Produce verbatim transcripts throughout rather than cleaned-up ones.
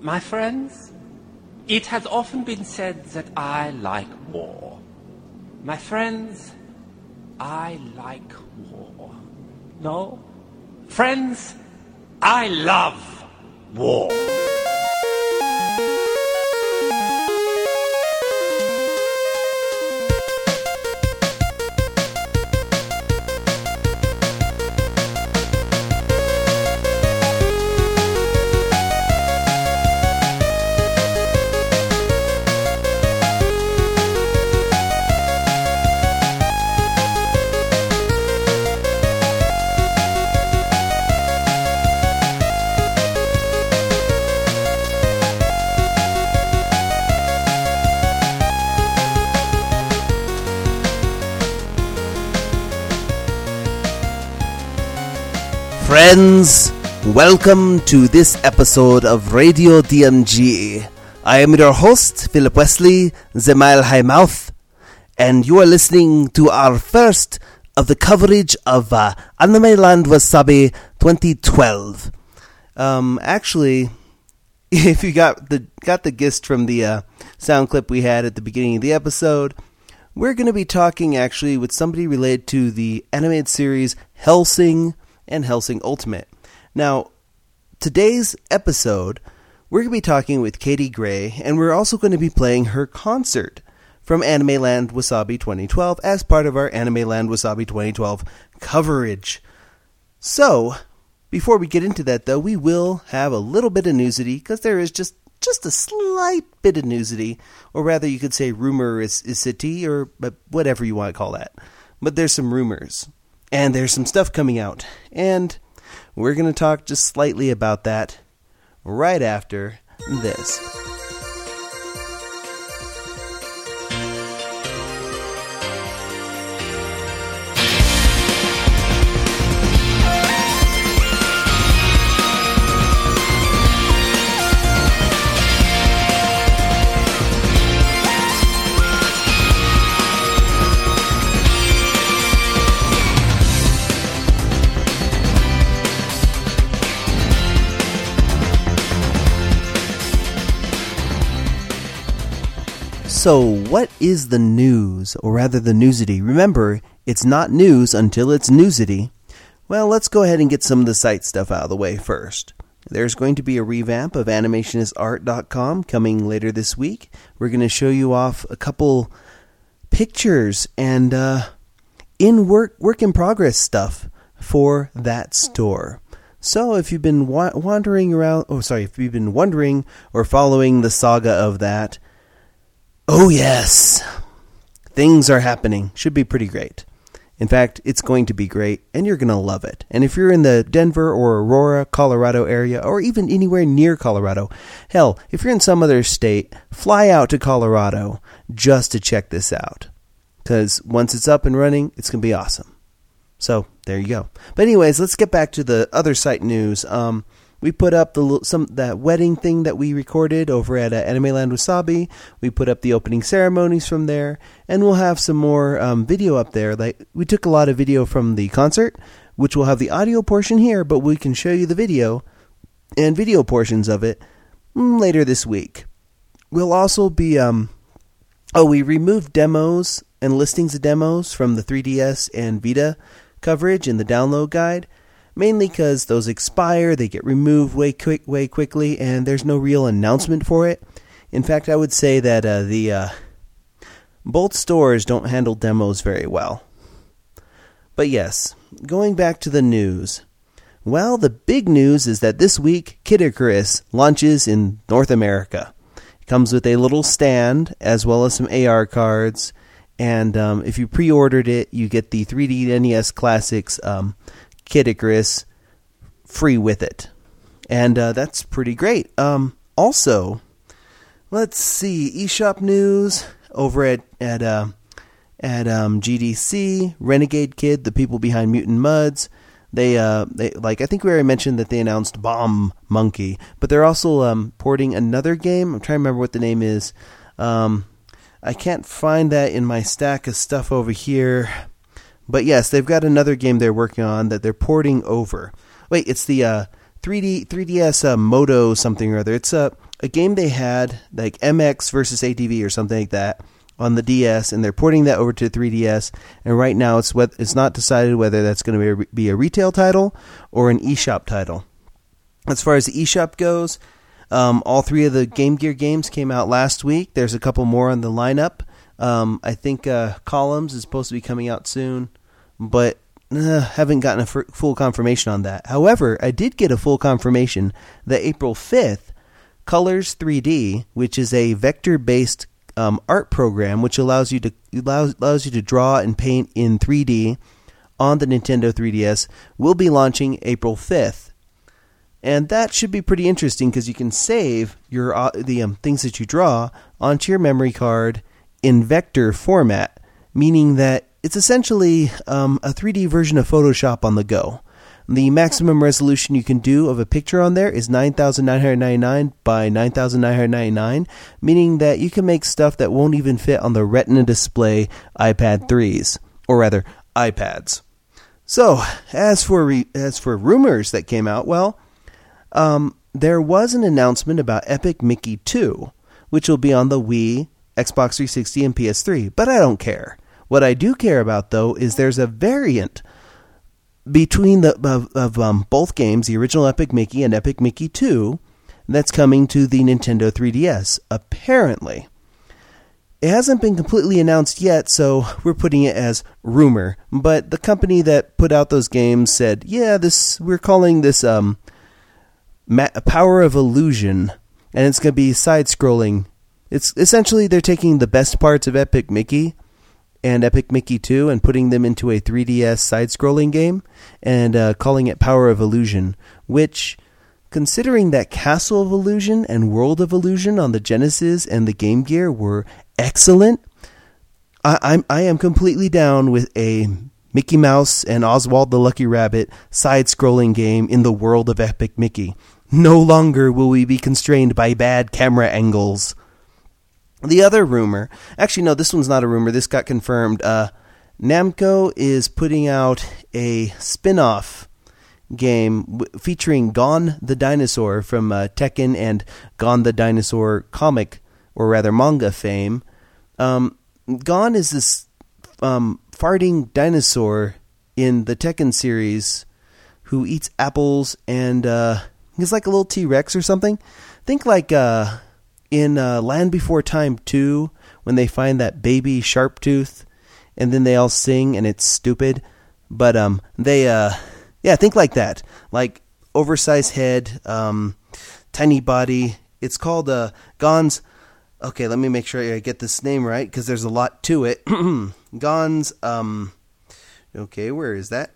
My friends, it has often been said that I like war. My friends, I like war. No? Friends, I love war. Friends, welcome to this episode of Radio D M G. I am your host, Philip Wesley, the Mile High Mouth, and you are listening to our first of the coverage of uh, Anime Land Wasabi twenty twelve. Um, actually, if you got the got the gist from the uh, sound clip we had at the beginning of the episode, we're going to be talking actually with somebody related to the animated series Hellsing and Hellsing Ultimate. Now, today's episode, we're going to be talking with Katie Gray, and we're also going to be playing her concert from Anime Land Wasabi twenty twelve as part of our Anime Land Wasabi twenty twelve coverage. So, before we get into that, though, we will have a little bit of newsity, because there is just, just a slight bit of newsity, or rather you could say rumor is, is city, or whatever you want to call that. But there's some rumors. And there's some stuff coming out, and we're going to talk just slightly about that right after this. So, what is the news, or rather the newsity? Remember, it's not news until it's newsity. Well, let's go ahead and get some of the site stuff out of the way first. There's going to be a revamp of animationist art dot com coming later this week. We're going to show you off a couple pictures and uh, in work work in progress stuff for that store. So, if you've been wa- wandering around, oh, sorry, if you've been wondering or following the saga of that, oh yes, things are happening. Should be pretty great. In fact, it's going to be great, and you're going to love it. And if you're in the Denver or Aurora, Colorado area, or even anywhere near Colorado, hell, if you're in some other state, fly out to Colorado just to check this out. Because once it's up and running, it's going to be awesome. So, there you go. But anyways, let's get back to the other site news. Um... We put up the some that wedding thing that we recorded over at uh, Anime Land Wasabi. We put up the opening ceremonies from there, and we'll have some more um, video up there. Like we took a lot of video from the concert, which will have the audio portion here, but we can show you the video and video portions of it later this week. We'll also be um oh we removed demos and listings of demos from the three D S and Vita coverage in the download guide. Mainly because those expire, they get removed way quick, way quickly, and there's no real announcement for it. In fact, I would say that uh, the uh, both stores don't handle demos very well. But yes, going back to the news. Well, the big news is that this week, Kid Icarus launches in North America. It comes with a little stand, as well as some A R cards, and um, if you pre-ordered it, you get the three D N E S Classics um Kid Icarus free with it, and uh, that's pretty great. Um, also, let's see, eShop news over at at uh, at um, G D C. Renegade Kid, the people behind Mutant Mudds, they uh they like I think we already mentioned that they announced Bomb Monkey, but they're also um, porting another game. I'm trying to remember what the name is. Um, I can't find that in my stack of stuff over here. But yes, they've got another game they're working on that they're porting over. Wait, it's the uh, three D three D S uh, Moto something or other. It's a a game they had, like M X versus A T V or something like that, on the D S, and they're porting that over to three D S, and right now it's it's not decided whether that's going to be a, be a retail title or an eShop title. As far as the eShop goes, um, all three of the Game Gear games came out last week. There's a couple more on the lineup. Um, I think uh, Columns is supposed to be coming out soon, but uh, haven't gotten a f- full confirmation on that. However, I did get a full confirmation that April fifth, Colors three D, which is a vector-based um, art program, which allows you to allows, allows you to draw and paint in three D on the Nintendo three D S, will be launching April fifth. And that should be pretty interesting because you can save your uh, the um, things that you draw onto your memory card in vector format, meaning that it's essentially um, a three D version of Photoshop on the go. The maximum resolution you can do of a picture on there is nine thousand nine hundred ninety-nine by nine thousand nine hundred ninety-nine, meaning that you can make stuff that won't even fit on the Retina display iPad threes, or rather, iPads. So, as for re- as for rumors that came out, well, um, there was an announcement about Epic Mickey two, which will be on the Wii, Xbox three sixty, and P S three, but I don't care. What I do care about, though, is there's a variant between the of, of um, both games, the original Epic Mickey and Epic Mickey two, that's coming to the Nintendo three D S, apparently. It hasn't been completely announced yet, so we're putting it as rumor, but the company that put out those games said, yeah, this we're calling this um, Ma- Power of Illusion, and it's going to be side-scrolling. It's essentially they're taking the best parts of Epic Mickey and Epic Mickey two and putting them into a three D S side-scrolling game and uh, calling it Power of Illusion, which, considering that Castle of Illusion and World of Illusion on the Genesis and the Game Gear were excellent, I, I'm, I am completely down with a Mickey Mouse and Oswald the Lucky Rabbit side-scrolling game in the world of Epic Mickey. No longer will we be constrained by bad camera angles. The other rumor, actually no, this one's not a rumor, this got confirmed. Uh, Namco is putting out a spin-off game w- featuring Gon the Dinosaur from uh, Tekken and Gon the Dinosaur comic, or rather manga fame. Um, Gon is this um, farting dinosaur in the Tekken series who eats apples and uh, he's like a little T-Rex or something. Think like... Uh, In uh, Land Before Time two, when they find that baby Sharptooth, and then they all sing, and it's stupid. But um, they, uh, yeah, think like that. Like, oversized head, um, tiny body. It's called uh, Gon's... Okay, let me make sure I get this name right, because there's a lot to it. Gon's... Um, okay, where is that?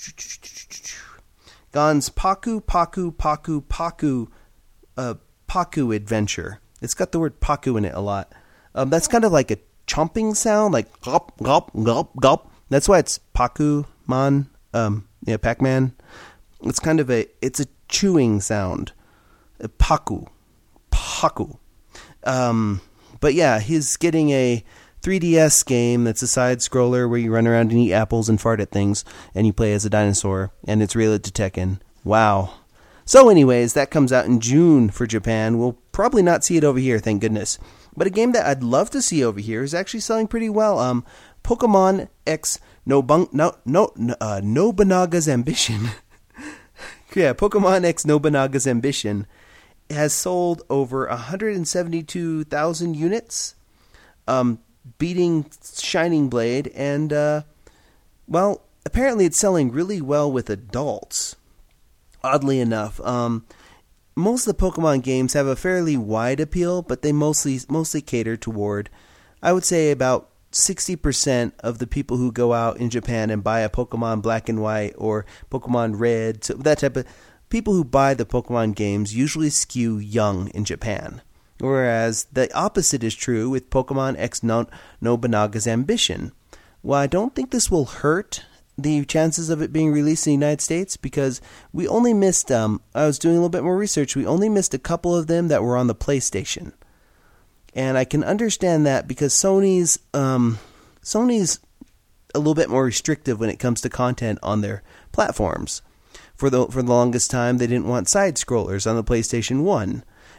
Gon's Paku, Paku, Paku, Paku, uh, Paku Adventure. It's got the word Paku in it a lot. Um, that's kind of like a chomping sound, like gulp, gulp, gulp, gulp. That's why it's Paku-man, um, yeah, Pac-Man. It's kind of a, it's a chewing sound. Uh, Paku. Paku. Um, but yeah, he's getting a three D S game that's a side-scroller where you run around and eat apples and fart at things, and you play as a dinosaur, and it's related to Tekken. Wow. So anyways, that comes out in June for Japan. We'll probably not see it over here, thank goodness. But a game that I'd love to see over here is actually selling pretty well. Um, Pokemon X Nobun- no, no, uh, Nobunaga's Ambition. yeah, Pokemon X Nobunaga's Ambition has sold over one hundred seventy-two thousand units, um, beating Shining Blade, and, uh, well, apparently it's selling really well with adults. Oddly enough, um, most of the Pokemon games have a fairly wide appeal, but they mostly mostly cater toward, I would say, about sixty percent of the people who go out in Japan and buy a Pokemon Black and White or Pokemon Red, so that type of people who buy the Pokemon games usually skew young in Japan. Whereas the opposite is true with Pokemon X no- Nobunaga's Ambition. Well, I don't think this will hurt the chances of it being released in the United States, because we only missed, um, I was doing a little bit more research, we only missed a couple of them that were on the PlayStation. And I can understand that because Sony's, um, Sony's a little bit more restrictive when it comes to content on their platforms. For the, for the longest time, they didn't want side-scrollers on the PlayStation one.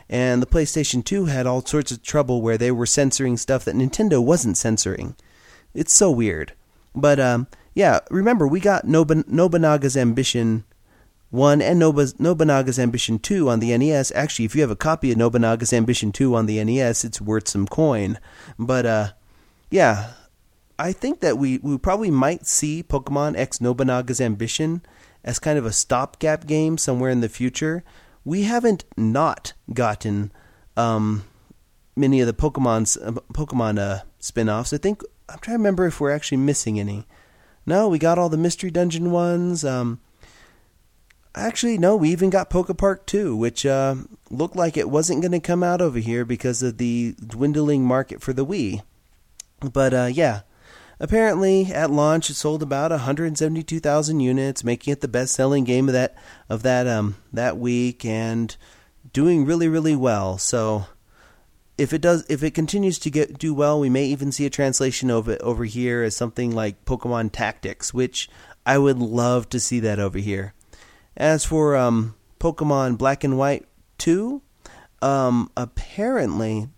And the PlayStation two had all sorts of trouble where they were censoring stuff that Nintendo wasn't censoring. It's so weird. But, um, yeah, remember, we got Nob- Nobunaga's Ambition one and Nob- Nobunaga's Ambition two on the N E S. Actually, if you have a copy of Nobunaga's Ambition two on the N E S, it's worth some coin. But, uh, yeah, I think that we, we probably might see Pokemon X Nobunaga's Ambition as kind of a stopgap game somewhere in the future. We haven't not gotten um, many of the Pokemon's, uh, Pokemon uh, spin-offs. I think, I'm trying to remember if we're actually missing any. No, we got all the Mystery Dungeon ones. Um, actually, no, we even got Poke Park two, which uh, looked like it wasn't going to come out over here because of the dwindling market for the Wii. But, uh, yeah. Apparently, at launch, it sold about one hundred seventy-two thousand units, making it the best-selling game of that of that um that week, and doing really, really well. So, if it does, if it continues to get do well, we may even see a translation of it over here as something like Pokemon Tactics, which I would love to see that over here. As for um Pokemon Black and White two, um apparently,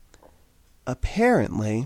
apparently.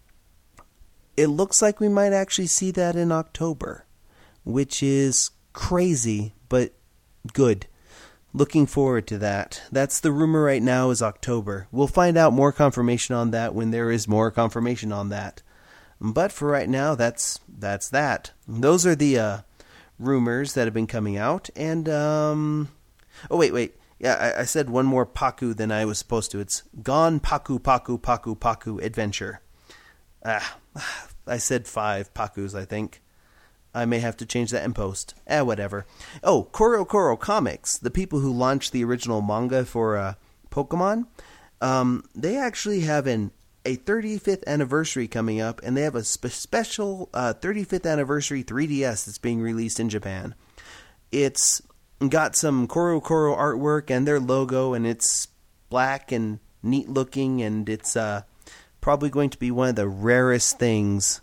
It looks like we might actually see that in October, which is crazy, but good. Looking forward to that. That's the rumor right now, is October. We'll find out more confirmation on that when there is more confirmation on that. But for right now, that's that's that. Those are the uh, rumors that have been coming out. And, um... Oh, wait, wait. Yeah, I, I said one more Paku than I was supposed to. It's Gone Paku Paku Paku Paku Adventure. Ah, I said five Pakus, I think. I may have to change that in post. Eh, whatever. Oh, Koro Koro Comics, the people who launched the original manga for uh, Pokemon, um, they actually have an a thirty-fifth anniversary coming up, and they have a spe- special uh, thirty-fifth anniversary three D S that's being released in Japan. It's got some Koro Koro artwork and their logo, and it's black and neat looking, and it's... uh. probably going to be one of the rarest things.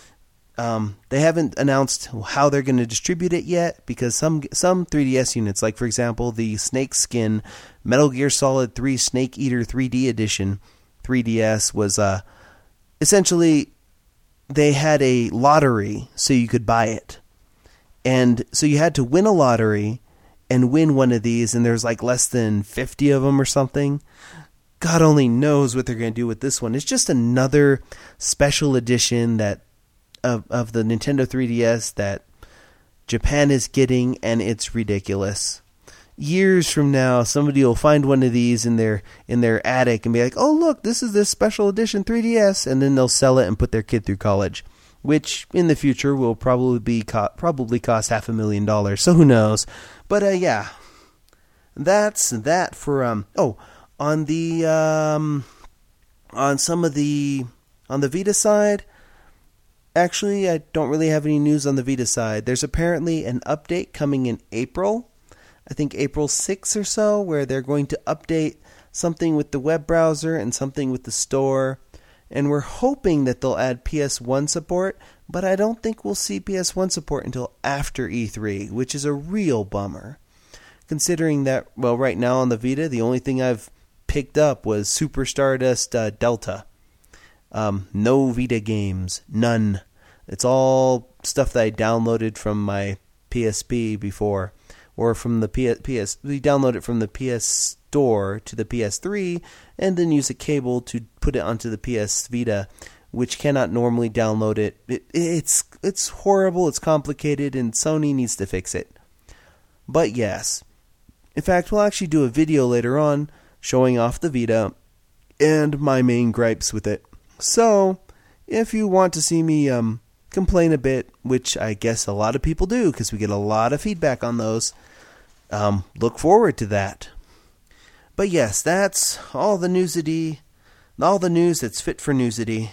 Um, they haven't announced how they're going to distribute it yet, because some some three D S units, like for example the Snake Skin Metal Gear Solid three Snake Eater three D Edition three D S, was uh, essentially they had a lottery so you could buy it. And so you had to win a lottery and win one of these, and there's like less than fifty of them or something. God only knows what they're going to do with this one. It's just another special edition that of of the Nintendo three D S that Japan is getting, and it's ridiculous. Years from now, somebody will find one of these in their in their attic and be like, "Oh, look, this is this special edition three D S," and then they'll sell it and put their kid through college, which in the future will probably be co- probably cost half a million dollars. So who knows? But uh, yeah, that's that for um. Oh. On the um, on some of the on the Vita side, actually, I don't really have any news on the Vita side. There's apparently an update coming in April, I think April sixth or so, where they're going to update something with the web browser and something with the store, and we're hoping that they'll add P S one support, but I don't think we'll see P S one support until after E three, which is a real bummer, considering that, well, right now on the Vita, the only thing I've picked up was Super Stardust uh, Delta. Um, no Vita games, none. It's all stuff that I downloaded from my P S P before, or from the P S. P S we download it from the P S Store to the P S three, and then use a cable to put it onto the P S Vita, which cannot normally download it. it it's it's horrible. It's complicated, and Sony needs to fix it. But yes, in fact, we'll actually do a video later on showing off the Vita and my main gripes with it. So, if you want to see me um, complain a bit, which I guess a lot of people do because we get a lot of feedback on those, um, look forward to that. But yes, that's all the newsity, all the news that's fit for newsity.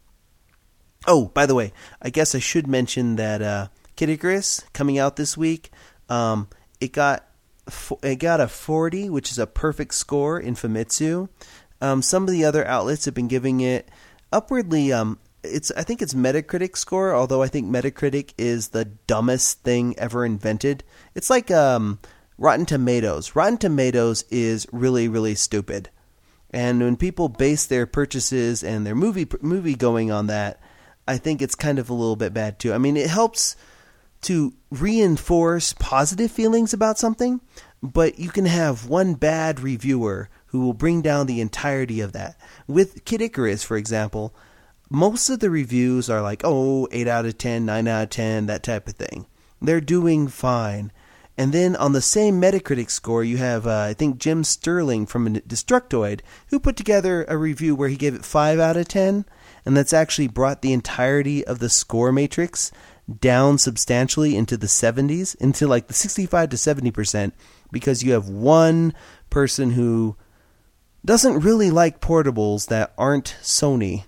Oh, by the way, I guess I should mention that uh, Kid Icarus coming out this week, um, it got It got a forty, which is a perfect score in Famitsu. Um, some of the other outlets have been giving it upwardly. Um, it's I think it's Metacritic score, although I think Metacritic is the dumbest thing ever invented. It's like um, Rotten Tomatoes. Rotten Tomatoes is really, really stupid. And when people base their purchases and their movie movie going on that, I think it's kind of a little bit bad too. I mean, it helps to reinforce positive feelings about something, but you can have one bad reviewer who will bring down the entirety of that. With Kid Icarus, for example, most of the reviews are like, oh, eight out of ten, nine out of ten, that type of thing. They're doing fine. And then on the same Metacritic score, you have, uh, I think, Jim Sterling from Destructoid, who put together a review where he gave it five out of ten, and that's actually brought the entirety of the score matrix down substantially into the seventies, into like the sixty-five to seventy percent, because you have one person who doesn't really like portables that aren't Sony,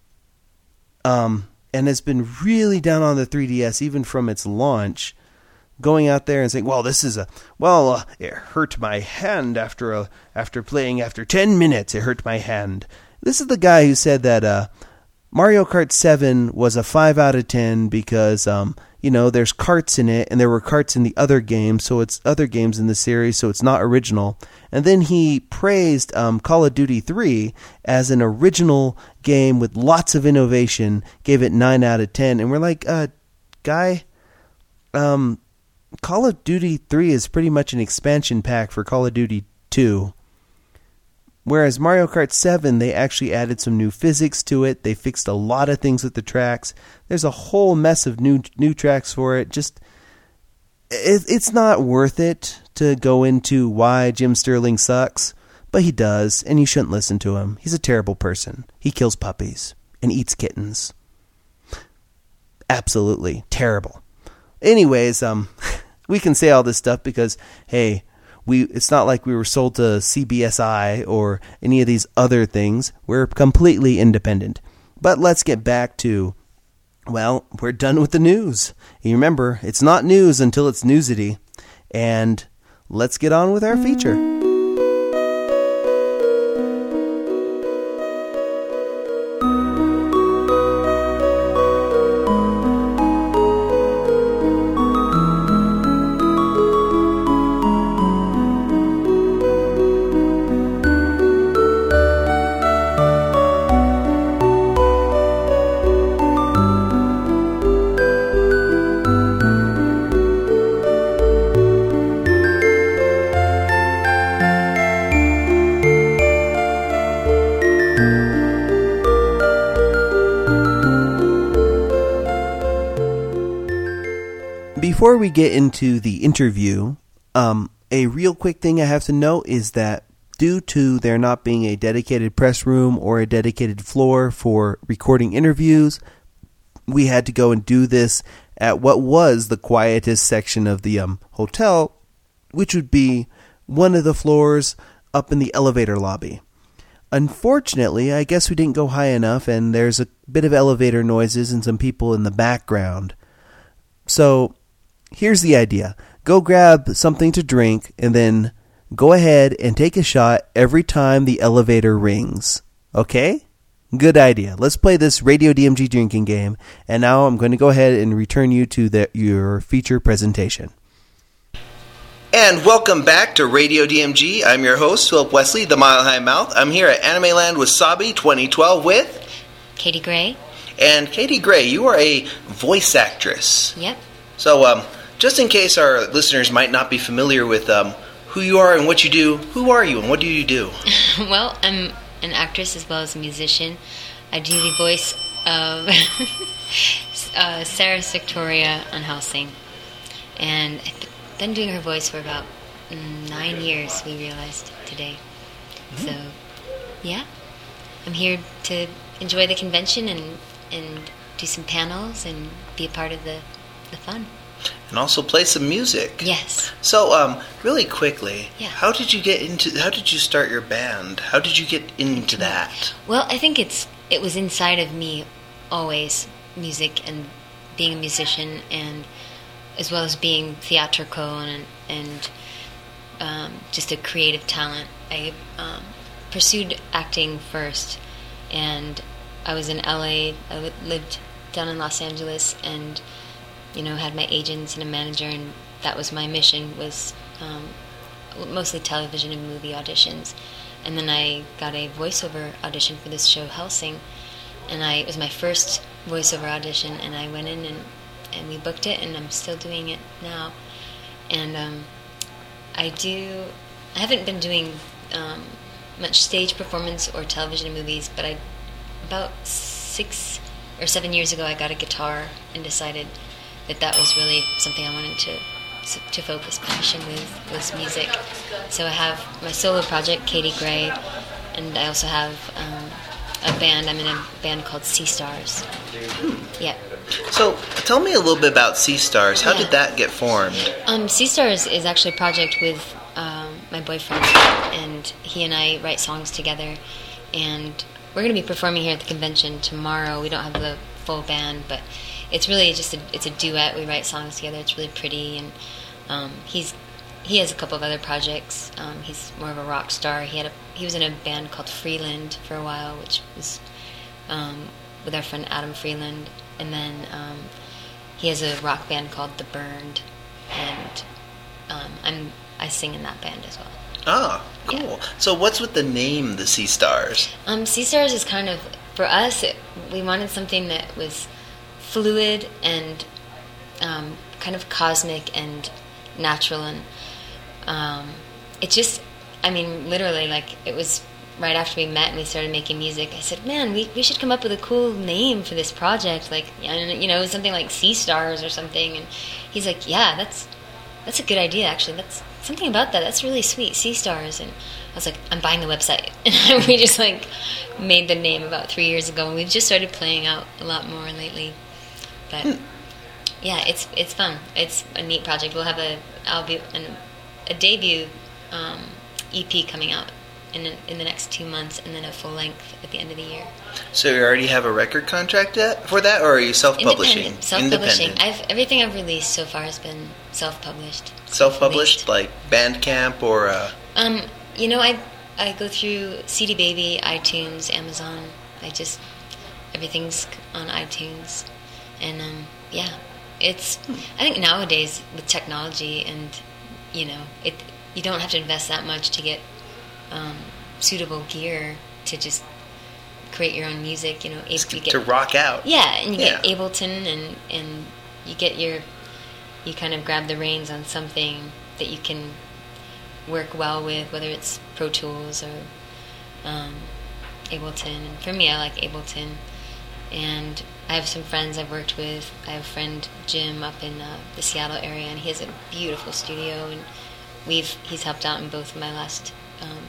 um, and has been really down on the three D S even from its launch, going out there and saying, well, this is a, well, uh, it hurt my hand after a, after playing after ten minutes, it hurt my hand. This is the guy who said that uh, Mario Kart seven was a five out of ten because, um, you know, there's carts in it, and there were carts in the other games, so it's other games in the series, so it's not original. And then he praised um, Call of Duty three as an original game with lots of innovation, gave it nine out of ten. And we're like, uh, guy, um... Call of Duty three is pretty much an expansion pack for Call of Duty two. Whereas Mario Kart seven, they actually added some new physics to it. They fixed a lot of things with the tracks. There's a whole mess of new new tracks for it. Just, it, it's not worth it to go into why Jim Sterling sucks. But he does, and you shouldn't listen to him. He's a terrible person. He kills puppies and eats kittens. Absolutely terrible. Anyways, um, we can say all this stuff because, hey, we it's not like we were sold to C B S I or any of these other things. We're completely independent. But let's get back to, well, we're done with the news. You remember, it's not news until it's newsity. And let's get on with our feature. Before we get into the interview, um, a real quick thing I have to note is that due to there not being a dedicated press room or a dedicated floor for recording interviews, we had to go and do this at what was the quietest section of the um, hotel, which would be one of the floors up in the elevator lobby. Unfortunately, I guess we didn't go high enough, and there's a bit of elevator noises and some people in the background. So here's the idea. Go grab something to drink and then go ahead and take a shot every time the elevator rings. Okay? Good idea. Let's play this Radio D M G drinking game. And now I'm going to go ahead and return you to the, your feature presentation. And welcome back to Radio D M G. I'm your host, Philip Wesley, the Mile High Mouth. I'm here at Anime Land Wasabi twenty twelve with Katie Gray. And Katie Gray, you are a voice actress. Yep. So, um, just in case our listeners might not be familiar with um, who you are and what you do, who are you and what do you do? Well, I'm an actress as well as a musician. I do the voice of uh, Sarah Victoria on Hellsing. And I've been doing her voice for about mm, nine years, we realized today. Mm-hmm. So, yeah. I'm here to enjoy the convention and, and do some panels and be a part of the the fun. And also play some music. Yes. So, um, really quickly, yeah. how did you get into, how did you start your band? How did you get into that? Well, I think it's, it was inside of me always, music and being a musician, and as well as being theatrical and, and um, just a creative talent. I um, pursued acting first, and I was in L A, I lived down in Los Angeles, and you know, had my agents and a manager, and that was my mission, was um, mostly television and movie auditions. And then I got a voiceover audition for this show, Helsing. And I, it was my first voiceover audition, and I went in and, and we booked it, and I'm still doing it now. And um, I do, I haven't been doing um, much stage performance or television and movies, but I, about six or seven years ago, I got a guitar and decided that that was really something I wanted to to focus passion with, was music. So I have my solo project, Katie Gray, and I also have um, a band. I'm in a band called Sea Stars. Hmm. Yeah. So tell me a little bit about Sea Stars. How yeah. did that get formed? Um, Sea Stars is actually a project with um, my boyfriend, and he and I write songs together. And we're going to be performing here at the convention tomorrow. We don't have the full band, but it's really just a, it's a duet. We write songs together. It's really pretty, and um, he's he has a couple of other projects. Um, he's more of a rock star. He had a he was in a band called Freeland for a while, which was um, with our friend Adam Freeland, and then um, he has a rock band called The Burned, and um, I'm I sing in that band as well. Ah, cool. Yeah. So what's with the name, the Sea Stars? Um, Sea Stars is kind of, for us, it, we wanted something that was fluid and um, kind of cosmic and natural, and um, it just, I mean, literally, like, it was right after we met and we started making music. I said, man, we, we should come up with a cool name for this project, like, you know, something like Sea Stars or something. And he's like, yeah, that's that's a good idea, actually. That's something about that. That's really sweet, Sea Stars. And I was like, I'm buying the website. And we just, like, made the name about three years ago, and we've just started playing out a lot more lately. But hmm. yeah, it's it's fun. It's a neat project. We'll have a album, an, a debut um, E P coming out in in the next two months, and then a full length at the end of the year. So you already have a record contract yet for that, or are you self-publishing? Independent. Self-publishing. I've everything I've released so far has been self-published. Self-published, like Bandcamp or. Uh... Um, you know, I I go through C D Baby, iTunes, Amazon. I just everything's on iTunes. And, um, yeah, it's, I think nowadays with technology and, you know, it you don't have to invest that much to get um, suitable gear to just create your own music, you know. You get, to rock out. Yeah, and you yeah. get Ableton, and, and you get your, you kind of grab the reins on something that you can work well with, whether it's Pro Tools or um, Ableton. And for me, I like Ableton. And I have some friends I've worked with. I have a friend, Jim, up in uh, the Seattle area, and he has a beautiful studio, and we've he's helped out in both of my last um,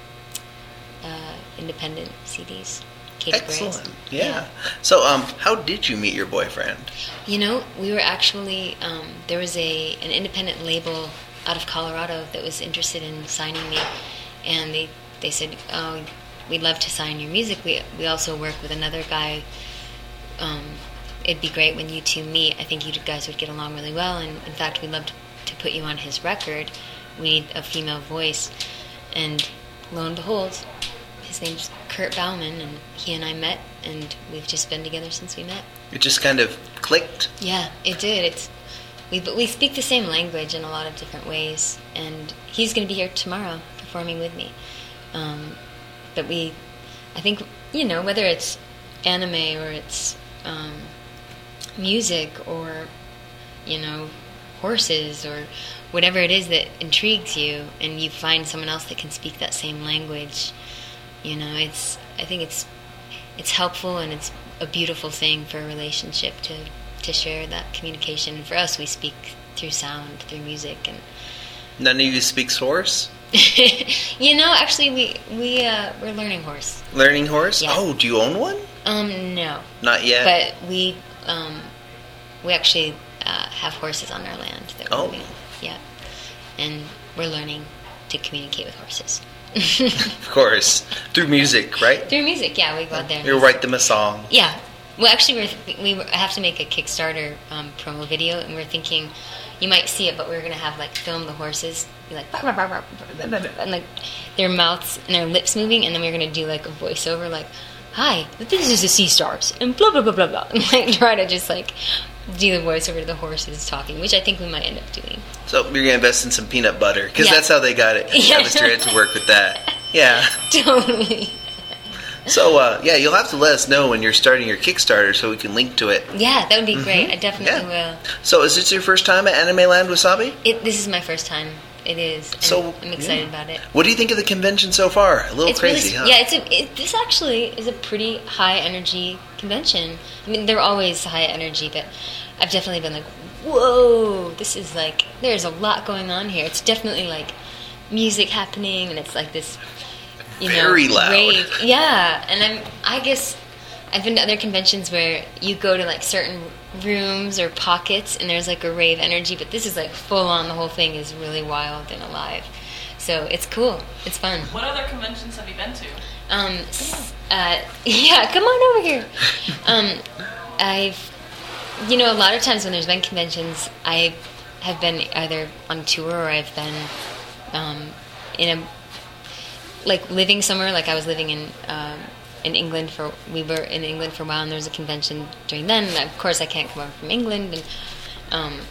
uh, independent C Ds. Katie Excellent. Gray's. Yeah. yeah. So, um, how did you meet your boyfriend? You know, we were actually um, there was a an independent label out of Colorado that was interested in signing me, and they they said, "Oh, we'd love to sign your music. We we also work with another guy. Um, it'd be great when you two meet. I think you guys would get along really well, and in fact, we'd love to, to put you on his record. We need a female voice." And lo and behold, his name's Kurt Bauman, and he and I met, and we've just been together since we met. It just kind of clicked? Yeah, it did. It's we we speak the same language in a lot of different ways, and he's going to be here tomorrow performing with me. Um, but we, I think, you know, whether it's anime or it's um, music or, you know, horses or whatever it is that intrigues you, and you find someone else that can speak that same language, you know, it's, I think it's, it's helpful, and it's a beautiful thing for a relationship to, to share that communication. And for us, we speak through sound, through music. And none of you speaks horse? You know, actually, we we uh, we're learning horse. Learning horse? Yeah. Oh, do you own one? Um, no. Not yet. But we um, we actually uh, have horses on our land that we're oh. living on. Yeah, and we're learning to communicate with horses. Of course, through music, right? Through music, yeah. We go out there. And you write them a song. Yeah. Well, actually, we're, we have to make a Kickstarter um, promo video, and we're thinking. You might see it, but we're going to have, like, film the horses, be like, bah, bah, bah, bah, bah, bah, bah, and, like, their mouths and their lips moving, and then we're going to do, like, a voiceover, like, hi, this is the Sea Stars, and blah, blah, blah, blah, blah, and, like, try to just, like, do the voiceover to the horses talking, which I think we might end up doing. So you're going to invest in some peanut butter, because Yeah. that's how they got it. Yeah. Yeah. Mister Ed to work with that. Yeah. Totally. So, uh, yeah, you'll have to let us know when you're starting your Kickstarter so we can link to it. Yeah, that would be great. I definitely Yeah. will. So is this your first time at Anime Land Wasabi? It, this is my first time. It is. And So, I'm excited yeah. about it. What do you think of the convention so far? A little It's crazy, really, huh? yeah. It's a. It, this actually is a pretty high energy convention. I mean, they're always high energy, but I've definitely been like, whoa, this is like, there's a lot going on here. It's definitely like music happening, and it's like this, you Very know, loud. rave. Yeah, and I'm. I guess I've been to other conventions where you go to like certain rooms or pockets, and there's like a rave energy, but this is like full on. The whole thing is really wild and alive. So it's cool. It's fun. What other conventions have you been to? Um, s- uh, yeah, come on over here. Um, I've, you know, a lot of times when there's been conventions, I have been either on tour or I've been um, in a, like living somewhere. Like I was living in um, in England for, we were in England for a while, and there was a convention during then. And of course, I can't come over from England. And um,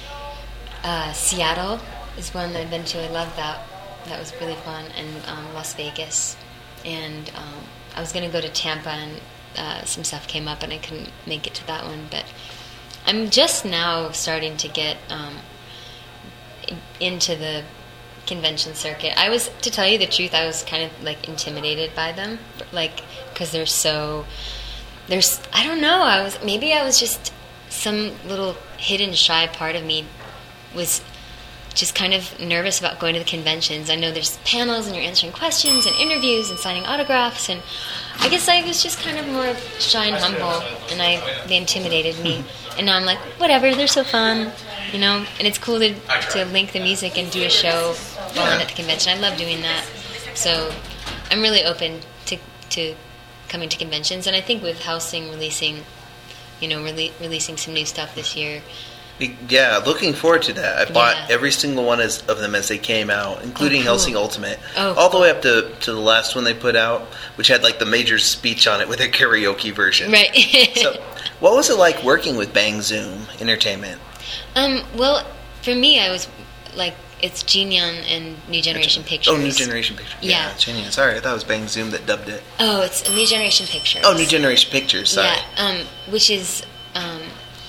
uh, Seattle is one that I've been to. I love that. That was really fun. And um, Las Vegas. And um, I was going to go to Tampa, and uh, some stuff came up, and I couldn't make it to that one. But I'm just now starting to get um, in- into the convention circuit. I was, to tell you the truth, I was kind of like intimidated by them, like because they're so. There's, I don't know. I was maybe I was just some little hidden shy part of me was just kind of nervous about going to the conventions. I know there's panels and you're answering questions and interviews and signing autographs, and I guess I was just kind of more shy and humble, and I they intimidated me. And now I'm like, whatever, they're so fun, you know. And it's cool to to link the music and do a show while I'm at the convention. I love doing that, so I'm really open to to coming to conventions. And I think with Helsing releasing, you know, rele- releasing some new stuff this year. Yeah, looking forward to that. I bought Yeah. every single one as, of them as they came out, including Oh, cool. Helsing Ultimate, Oh, all the cool. way up to, to the last one they put out, which had like the major speech on it with a karaoke version. Right. So, what was it like working with Bang Zoom Entertainment? Um, well, for me, I was like, it's Gene Young and New Generation Pictures. Oh, New Generation Pictures. Yeah. Yeah, Genius. Sorry, I thought it was Bang Zoom that dubbed it. Oh, it's New Generation Pictures. Oh, New Generation Pictures. Sorry. Yeah, um, which is, um,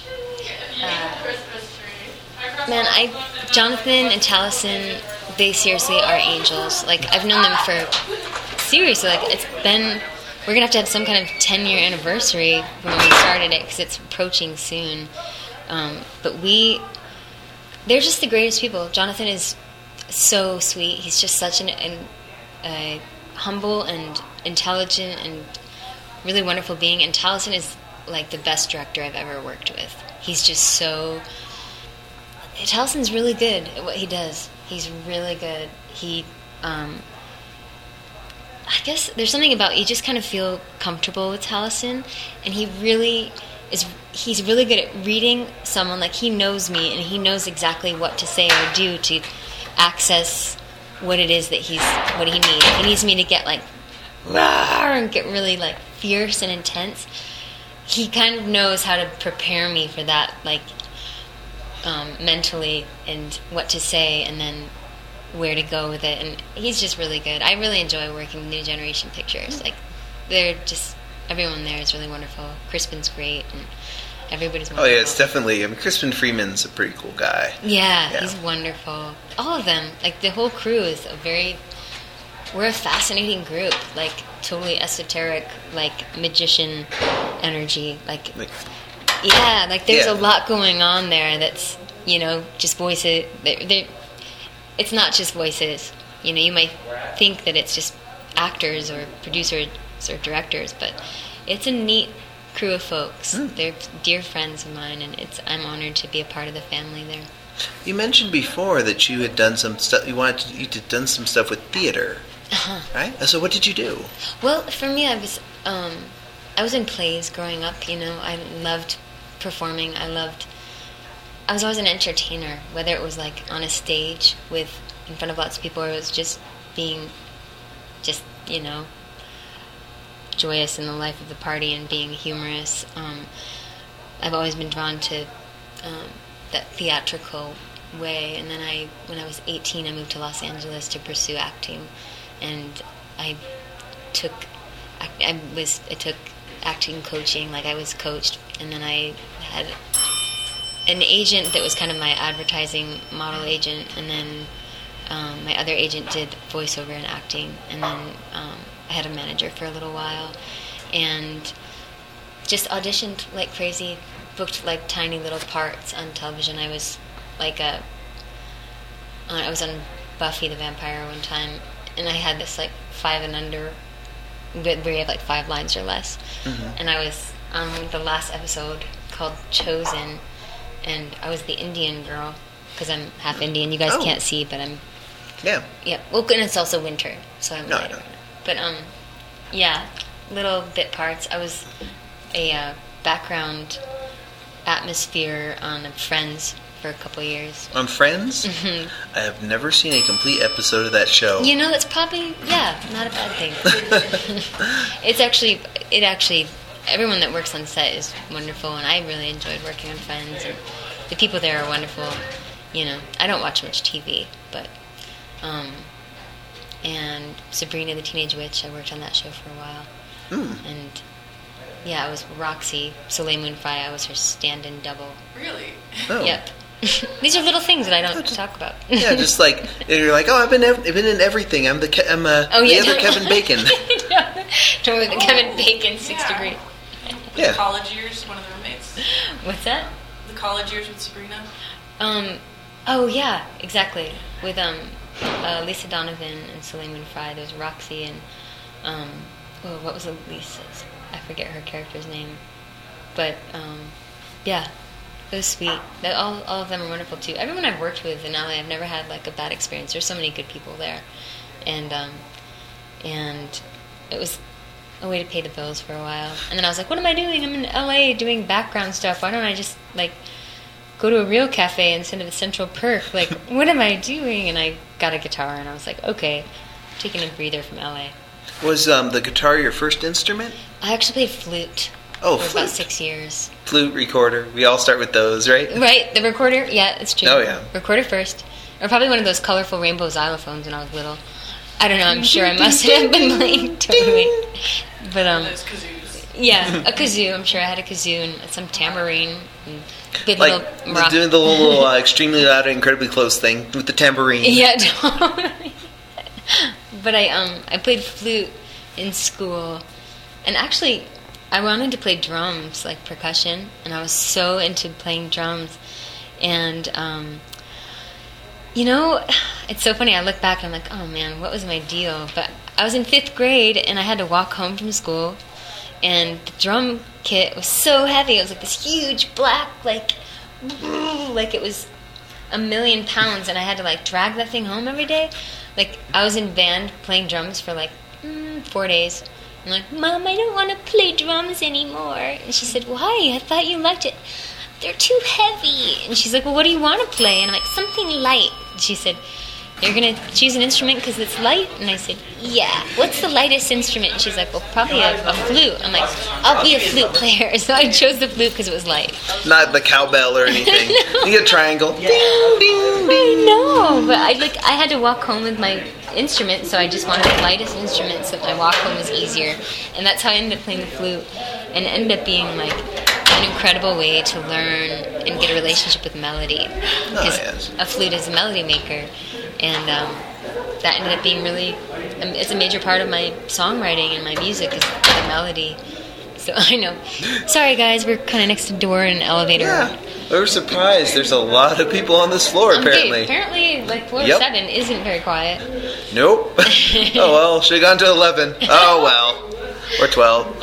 uh, man, I, Jonathan and Taliesin, they seriously are angels. Like, I've known them for, seriously, like, it's been, we're gonna have to have some kind of ten-year anniversary when we started it, because it's approaching soon. Um, but we, they're just the greatest people. Jonathan is so sweet. He's just such an, an uh, humble and intelligent and really wonderful being. And Taliesin is like the best director I've ever worked with. He's just so. Talison's really good at what he does. He's really good. He, um, I guess there's something about you just kind of feel comfortable with Taliesin, and he really is. He's really good at reading someone. Like, he knows me, and he knows exactly what to say or do to access what it is that he's what he needs. He needs me to get like rawr, and get really like fierce and intense. He kind of knows how to prepare me for that, like um, mentally, and what to say, and then where to go with it. And he's just really good. I really enjoy working with New Generation Pictures. Like, they're just, everyone there is really wonderful. Crispin's great, and everybody's Oh, wonderful. yeah, it's definitely. I mean, Crispin Freeman's a pretty cool guy. Yeah, Yeah. he's wonderful. All of them, like the whole crew is a very, we're a fascinating group, like totally esoteric, like magician energy. Like, Like, yeah, like there's Yeah. a lot going on there that's, you know, just voices. They're, they're, it's not just voices. You know, you might think that it's just actors or producers or directors, but it's a neat crew of folks. Hmm. They're dear friends of mine, and it's I'm honored to be a part of the family there. you mentioned before that you had done some stuff. You wanted to, you'd done some stuff with theater, Uh-huh. right? So what did you do? Well, for me, I was um, I was in plays growing up. You know, I loved performing. I loved. I was always an entertainer, whether it was like on a stage with in front of lots of people, or it was just being, just you know, joyous in the life of the party and being humorous. Um, I've always been drawn to um, that theatrical way. And then I, when I was eighteen, I moved to Los Angeles to pursue acting, and I took, I, I was, I took acting coaching, like I was coached, and then I had an agent that was kind of my advertising model agent, and then um, my other agent did voiceover and acting, and then um, I had a manager for a little while, and just auditioned like crazy, booked like tiny little parts on television. I was like a, uh, I was on Buffy the Vampire one time, and I had this like five and under, where you have like five lines or less, mm-hmm. and I was on the last episode called Chosen, and I was the Indian girl, because I'm half Indian. You guys oh. can't see, but I'm... Yeah. Yeah. Well, and it's also winter, so I'm no, lighter. No. But, um, yeah, little bit parts. I was a uh, background atmosphere on Friends for a couple years. On Friends? Mm-hmm. I have never seen a complete episode of that show. You know, that's probably, yeah, not a bad thing. It's actually, it actually... Everyone that works on set is wonderful, and I really enjoyed working on Friends, and the people there are wonderful. You know, I don't watch much T V, but um, and Sabrina the Teenage Witch, I worked on that show for a while, mm. and yeah, I was Roxy Soleil Moon Frye. I was her stand-in double. Really? Oh. Yep. These are little things that I don't just, talk about. Yeah, just like you're like, oh, I've been I've been in everything. I'm the Ke- I'm uh, oh, yeah, the other Kevin Bacon. Totally the oh, Kevin Bacon six yeah. degree. Yeah. The college years, one of the roommates. What's that? The college years with Sabrina. Um, oh yeah, exactly. With um, uh, Lisa Donovan and Soleil Moon Frye. There's Roxy and um, oh, what was Lisa's? I forget her character's name. But um, yeah, it was sweet. That all all of them are wonderful too. Everyone I've worked with in L A, I've never had like a bad experience. There's so many good people there, and um, and it was a way to pay the bills for a while. And then I was like, what am I doing? I'm in L A doing background stuff. Why don't I just, like, go to a real cafe instead of a Central Perk? Like, what am I doing? And I got a guitar, and I was like, okay, I'm taking a breather from L A. Was um, the guitar your first instrument? I actually played flute oh, for flute. about six years. Flute, recorder. We all start with those, right? Right, the recorder. Yeah, it's true. Oh, yeah. Recorder first. Or probably one of those colorful rainbow xylophones when I was little. I don't know, I'm sure I must have been playing totally. But, um, those kazoos. Yeah, a kazoo. I'm sure I had a kazoo and some tambourine. And big like little rock. doing the little uh, extremely loud, incredibly close thing with the tambourine. Yeah, totally. But I um I played flute in school, and actually I wanted to play drums, like percussion, and I was so into playing drums, and um. You know, it's so funny. I look back and I'm like, oh man, what was my deal? But I was in fifth grade and I had to walk home from school, and the drum kit was so heavy. It was like this huge black, like, like it was a million pounds, and I had to like drag that thing home every day. Like I was in band playing drums for like mm, four days. I'm like, Mom, I don't want to play drums anymore. And she said, why? I thought you liked it. They're too heavy. And she's like, well, what do you want to play? And I'm like, something light. And she said, you're going to choose an instrument because it's light? And I said, yeah. What's the lightest instrument? And she's like, well, probably a, a flute. I'm like, I'll be a flute player. So I chose the flute because it was light. Not the cowbell or anything. You get a triangle. Yeah. Ding, ding, ding. I know. But I, like, I had to walk home with my instrument, so I just wanted the lightest instrument so that my walk home was easier. And that's how I ended up playing the flute. And it ended up being, like, an incredible way to learn and get a relationship with melody, because oh, yes. a flute is a melody maker, and um, that ended up being really um, it's a major part of my songwriting and my music is the melody. So I know, sorry guys, we're kind of next to the door in an elevator. Yeah, we were surprised. There's a lot of people on this floor. Um, apparently, apparently, like floor yep. seven isn't very quiet. Nope. Oh well, should have gone to eleven. Oh well, or twelve.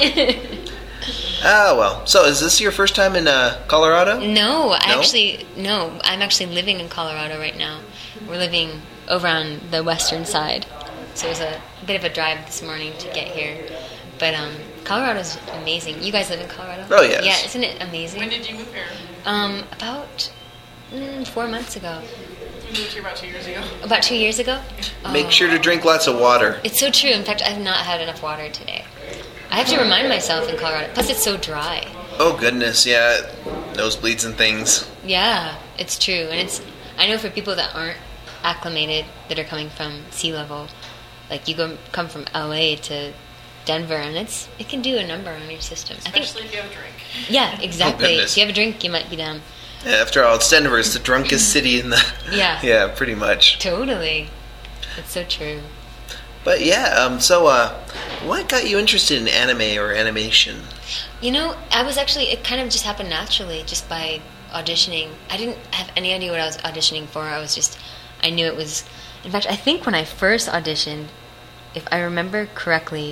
Ah, well. So, is this your first time in uh, Colorado? No, I no? actually, no. I'm actually living in Colorado right now. We're living over on the western side. So it was a bit of a drive this morning to get here. But um, Colorado's amazing. You guys live in Colorado? Oh, yes. Yeah, isn't it amazing? When did you move here? Um, about mm, four months ago. You moved here about two years ago. About two years ago? Make Oh. sure to drink lots of water. It's so true. In fact, I have not had enough water today. I have to remind myself in Colorado. Plus, it's so dry. Oh, goodness, yeah. Nosebleeds and things. Yeah, it's true. And it's, I know for people that aren't acclimated, that are coming from sea level, like you go come from L A to Denver, and it's it can do a number on your system. Especially I think, if you have a drink. Yeah, exactly. goodness. If you have a drink, you might be down. Yeah, after all, it's Denver. It's the drunkest city in the... Yeah. Yeah, pretty much. Totally. It's so true. But yeah, um, so uh, what got you interested in anime or animation? You know, I was actually, it kind of just happened naturally, just by auditioning. I didn't have any idea what I was auditioning for. I was just, I knew it was, in fact, I think when I first auditioned, if I remember correctly,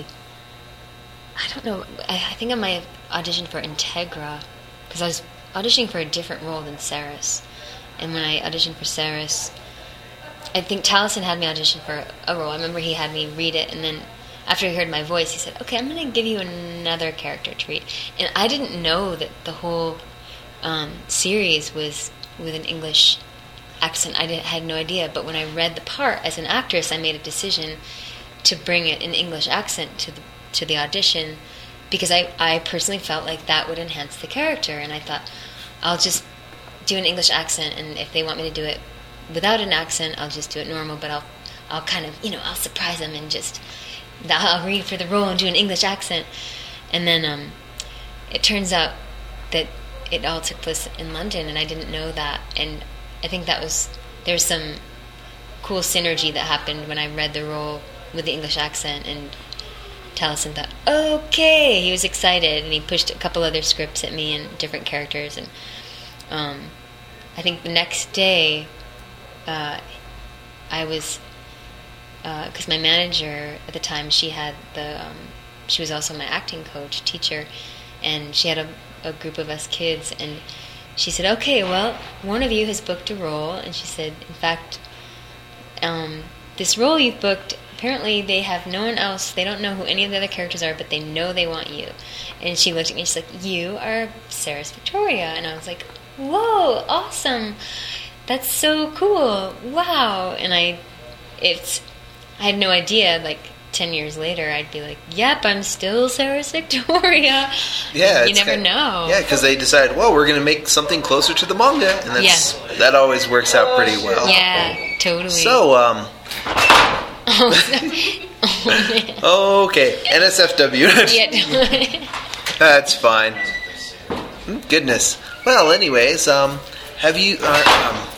I don't know, I, I think I might have auditioned for Integra, because I was auditioning for a different role than Saris. And when I auditioned for Saris, I think Taliesin had me audition for a role. I remember he had me read it, and then after he heard my voice, he said, okay, I'm going to give you another character to read. And I didn't know that the whole um, series was with an English accent. I didn't, had no idea. But when I read the part as an actress, I made a decision to bring it an English accent to the to the audition, because I, I personally felt like that would enhance the character. And I thought, I'll just do an English accent, and if they want me to do it without an accent, I'll just do it normal, but I'll I'll kind of, you know, I'll surprise them and just, I'll read for the role and do an English accent. And then um, it turns out that it all took place in London, and I didn't know that. And I think that was, there's some cool synergy that happened when I read the role with the English accent, and Taliesin thought, okay, he was excited, and he pushed a couple other scripts at me and different characters. And um, I think the next day, uh, I was, because uh, my manager at the time, she had the, um, she was also my acting coach, teacher, and she had a, a group of us kids, and she said, okay, well, one of you has booked a role, and she said, in fact, um, this role you've booked, apparently they have no one else, they don't know who any of the other characters are, but they know they want you. And she looked at me, she's like, you are Saris Victoria. And I was like, whoa, awesome, that's so cool, wow. And I, it's, I had no idea, like, ten years later, I'd be like, yep, I'm still Saris Victoria. Yeah, you it's never kind know. Yeah, because they decide, well, we're going to make something closer to the manga, and that's, Yeah. that always works out pretty well. Yeah, totally. So, um, Oh, sorry. okay, N S F W. Yeah. That's fine. Goodness. Well, anyways, um, have you uh, um,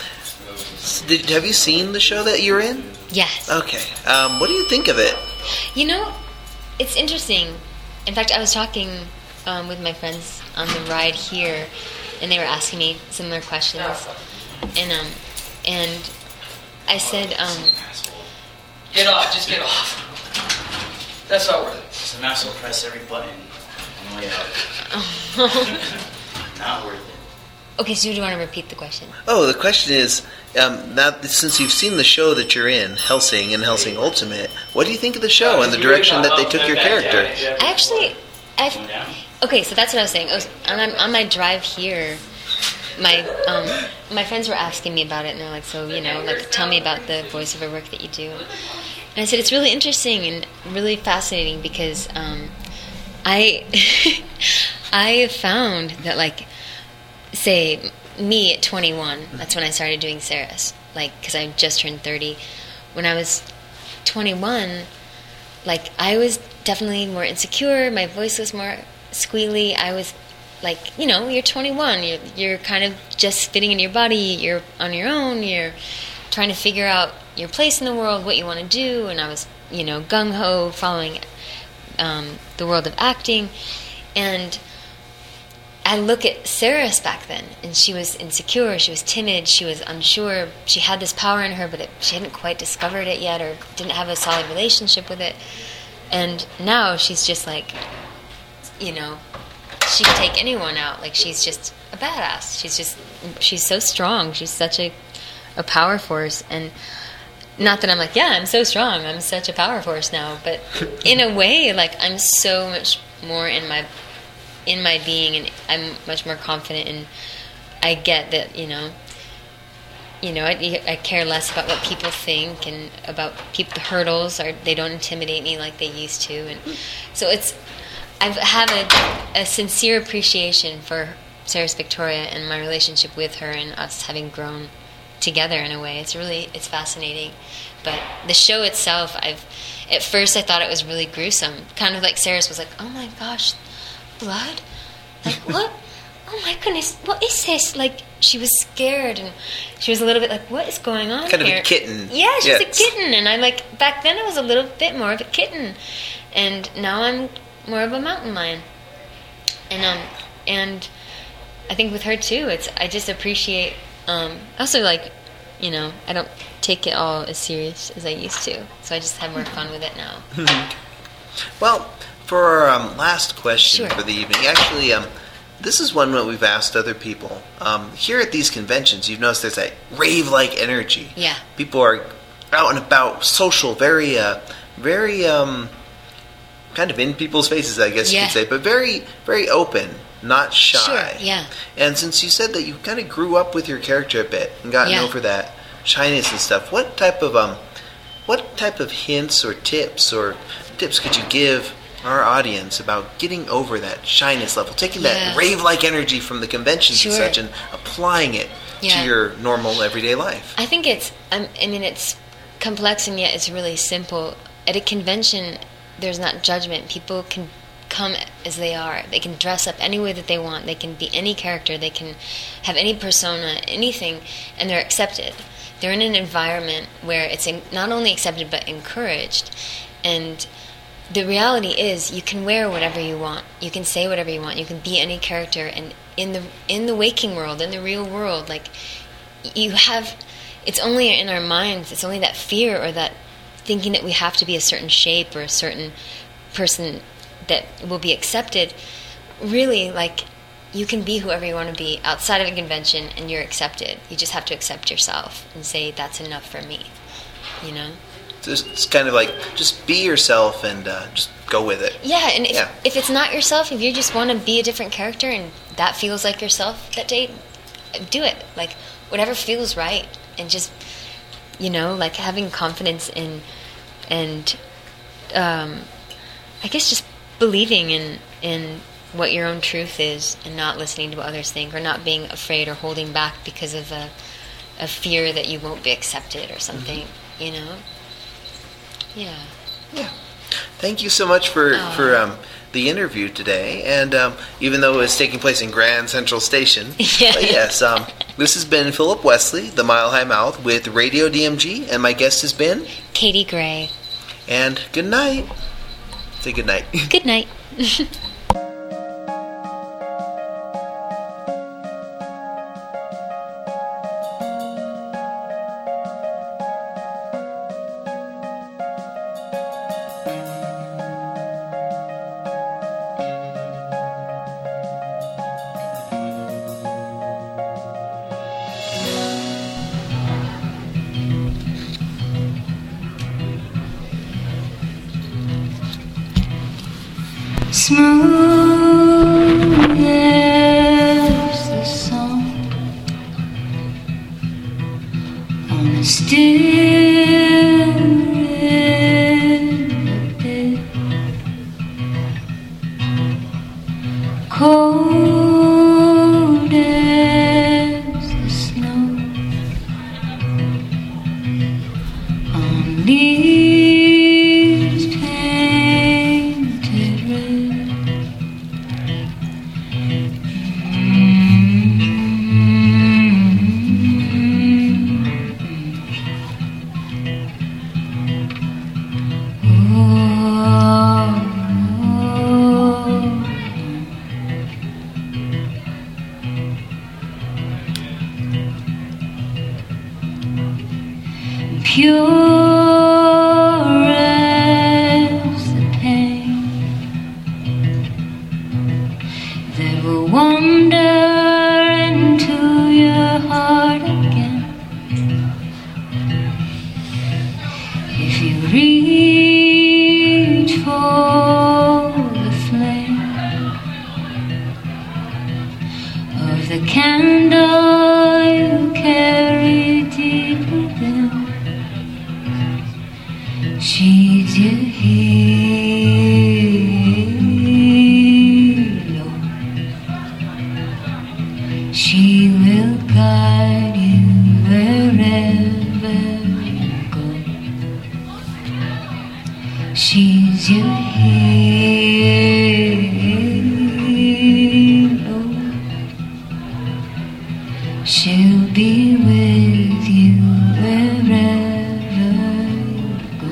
did, have you seen the show that you're in? Yes. Okay. Um, what do you think of it? You know, it's interesting. In fact, I was talking um, with my friends on the ride here, and they were asking me similar questions, and um, and I said, um, Get off, just get off. That's not worth it. Just a mouse will press every button on the way out. Not worth it. okay, so do you want to repeat the question? Oh, the question is, um, now since you've seen the show that you're in, Hellsing and Hellsing Ultimate, what do you think of the show and the direction that they took your character? I actually, I've, okay, so that's what I was saying. I was, on, on my drive here, my um, my friends were asking me about it, and they're like, so, you know, like, tell me about the voiceover work that you do. And I said, it's really interesting and really fascinating, because um, I I have found that, like, say, me at twenty-one, that's when I started doing Saris, like, because I just turned thirty. When I was twenty-one, like, I was definitely more insecure, my voice was more squealy, I was, like, you know, you're twenty-one, you're, you're kind of just fitting in your body, you're on your own, you're trying to figure out your place in the world, what you want to do, and I was, you know, gung-ho, following um, the world of acting, and I look at Saris back then, and she was insecure, she was timid, she was unsure, she had this power in her, but it, she hadn't quite discovered it yet, or didn't have a solid relationship with it, and now she's just like, you know, she can take anyone out, like, she's just a badass, she's just, she's so strong, she's such a, a power force, and not that I'm like, yeah, I'm so strong, I'm such a power force now, but in a way, like, I'm so much more in my in my being, and I'm much more confident, and I get that, you know, you know, I, I care less about what people think, and about people, the hurdles, are, they don't intimidate me like they used to, and so it's, I have a, a sincere appreciation for Sarah's Victoria and my relationship with her and us having grown together in a way. It's really, it's fascinating. But the show itself, I've, at first I thought it was really gruesome. Kind of like Sarah's was like, oh my gosh, blood? Like, what? Oh my goodness, what is this? Like, she was scared and she was a little bit like, what is going on Kind here? of a kitten. Yeah, she yes. was a kitten. And I like, back then I was a little bit more of a kitten. And now I'm more of a mountain lion. And, um, and I think with her too, it's, I just appreciate, um, also like, you know, I don't take it all as serious as I used to. So I just have more fun with it now. Well, for our um, last question Sure. for the evening, actually, um, this is one that we've asked other people. Um, here at these conventions, you've noticed there's that rave-like energy. Yeah. People are out and about, social, very, uh, very, um, kind of in people's faces, I guess Yeah. you could say, but very, very open, not shy. Sure, yeah. And since you said that you kind of grew up with your character a bit and gotten Yeah. over that shyness and stuff, what type of um, what type of hints or tips or tips could you give our audience about getting over that shyness level, taking that Yeah. rave-like energy from the conventions Sure. and such, and applying it Yeah. to your normal everyday life? I think it's, um, I mean, it's complex and yet it's really simple. At a convention, there's not judgment. People can come as they are. They can dress up any way that they want. They can be any character. They can have any persona, anything, and they're accepted. They're in an environment where it's in, not only accepted but encouraged. And the reality is, you can wear whatever you want. You can say whatever you want. You can be any character. And in the in the waking world, in the real world, like, you have, it's only in our minds. It's only that fear or that thinking that we have to be a certain shape or a certain person that will be accepted. Really, like, you can be whoever you want to be outside of a convention and you're accepted. You just have to accept yourself and say, that's enough for me, you know? Just, it's kind of like, just be yourself and uh, just go with it. Yeah, and if, Yeah. if it's not yourself, if you just want to be a different character and that feels like yourself that day, do it. Like, whatever feels right. And just, you know, like having confidence in, and um, I guess just believing in in what your own truth is and not listening to what others think, or not being afraid or holding back because of a, a fear that you won't be accepted or something, mm-hmm. you know? Yeah. Yeah. Thank you so much for, Oh. for um, the interview today. And um, even though it was taking place in Grand Central Station, Yeah. but yes, um, this has been Philip Wesley, the Mile High Mouth, with Radio D M G, and my guest has been... Katie Gray. And good night. Say good night. Good night. Smooth as the song on a still river bed, cold as the snow on leaves painted red. Pure as the pain that will wander into your heart again if you reach for the flame of the candle you carry deep within. She's your hero. She's your hero. She'll be with you wherever you go.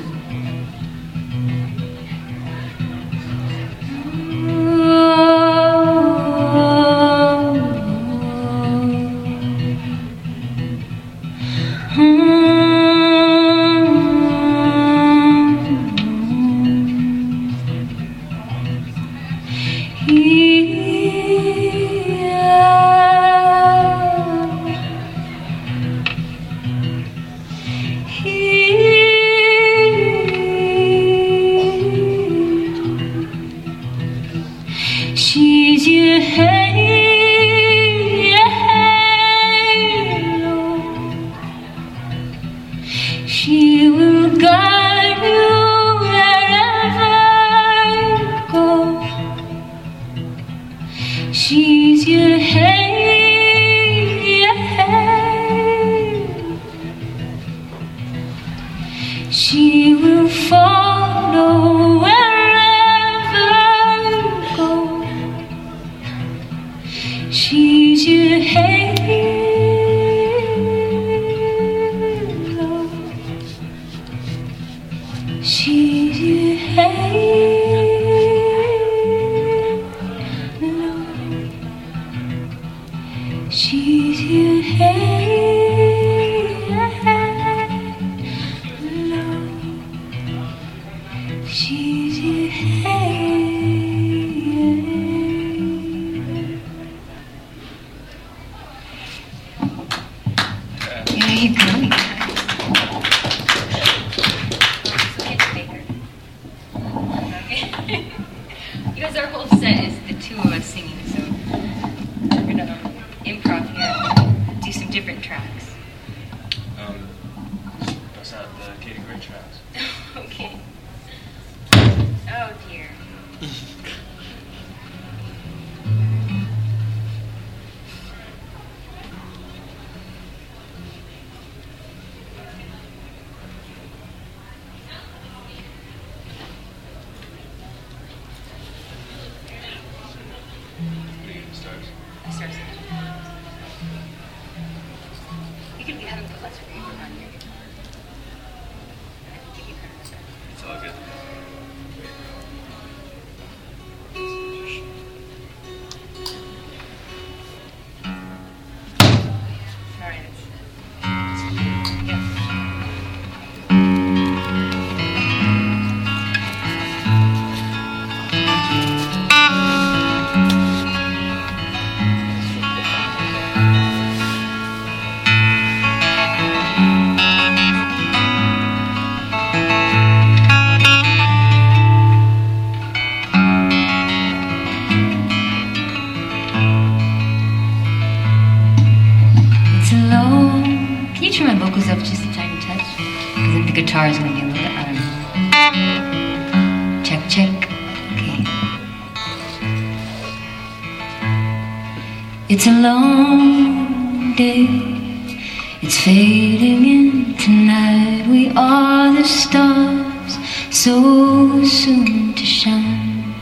She's your halo. She will guide you wherever you go. She's your halo. She will follow wherever you go. She's your halo. She's your halo. She's your halo. She's your halo. There you go. Because our whole set is the two of us singing, so we're gonna improv here, do some different tracks. Um, bust out the Katie Gray tracks. Okay. Oh dear. Stars. Stars. You could be having the lesser reading on here. It's all good. All right. Yeah. It's low. Can you turn my vocals up just a tiny touch? Because I think the guitar is going to be a little bit out. Check, check. Okay. It's a long day. It's fading in tonight. We are the stars, so soon to shine.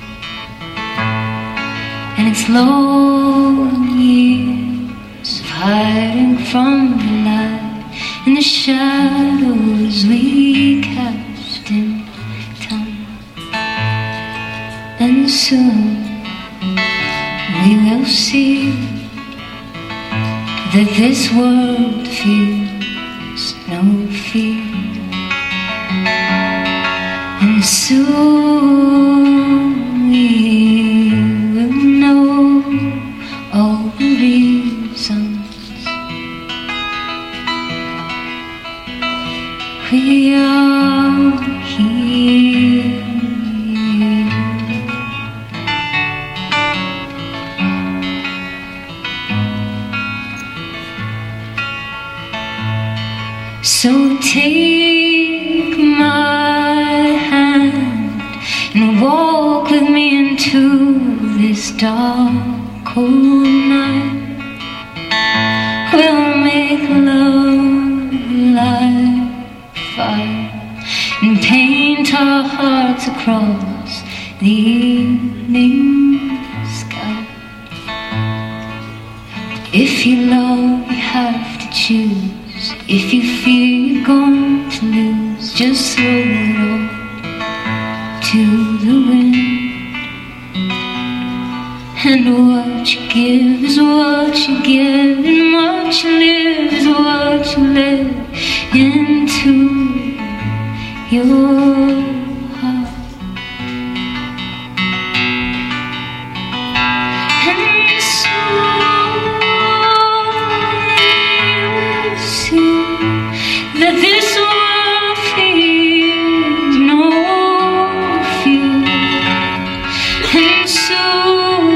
And it's long years of hiding from the light in the shadows we cast in time. And soon we will see that this world feels no fear. And soon we will know all the reasons we are here. So take my hand and walk with me into this dark, cold night. We'll make love like fire and paint our hearts across the evening sky. If you love, you have to choose. If you fear you're going to lose, just throw it all to the wind. And what you give is what you give, and what you live is what you live into your heart. And soon you'll see that this world feels no fear. And soon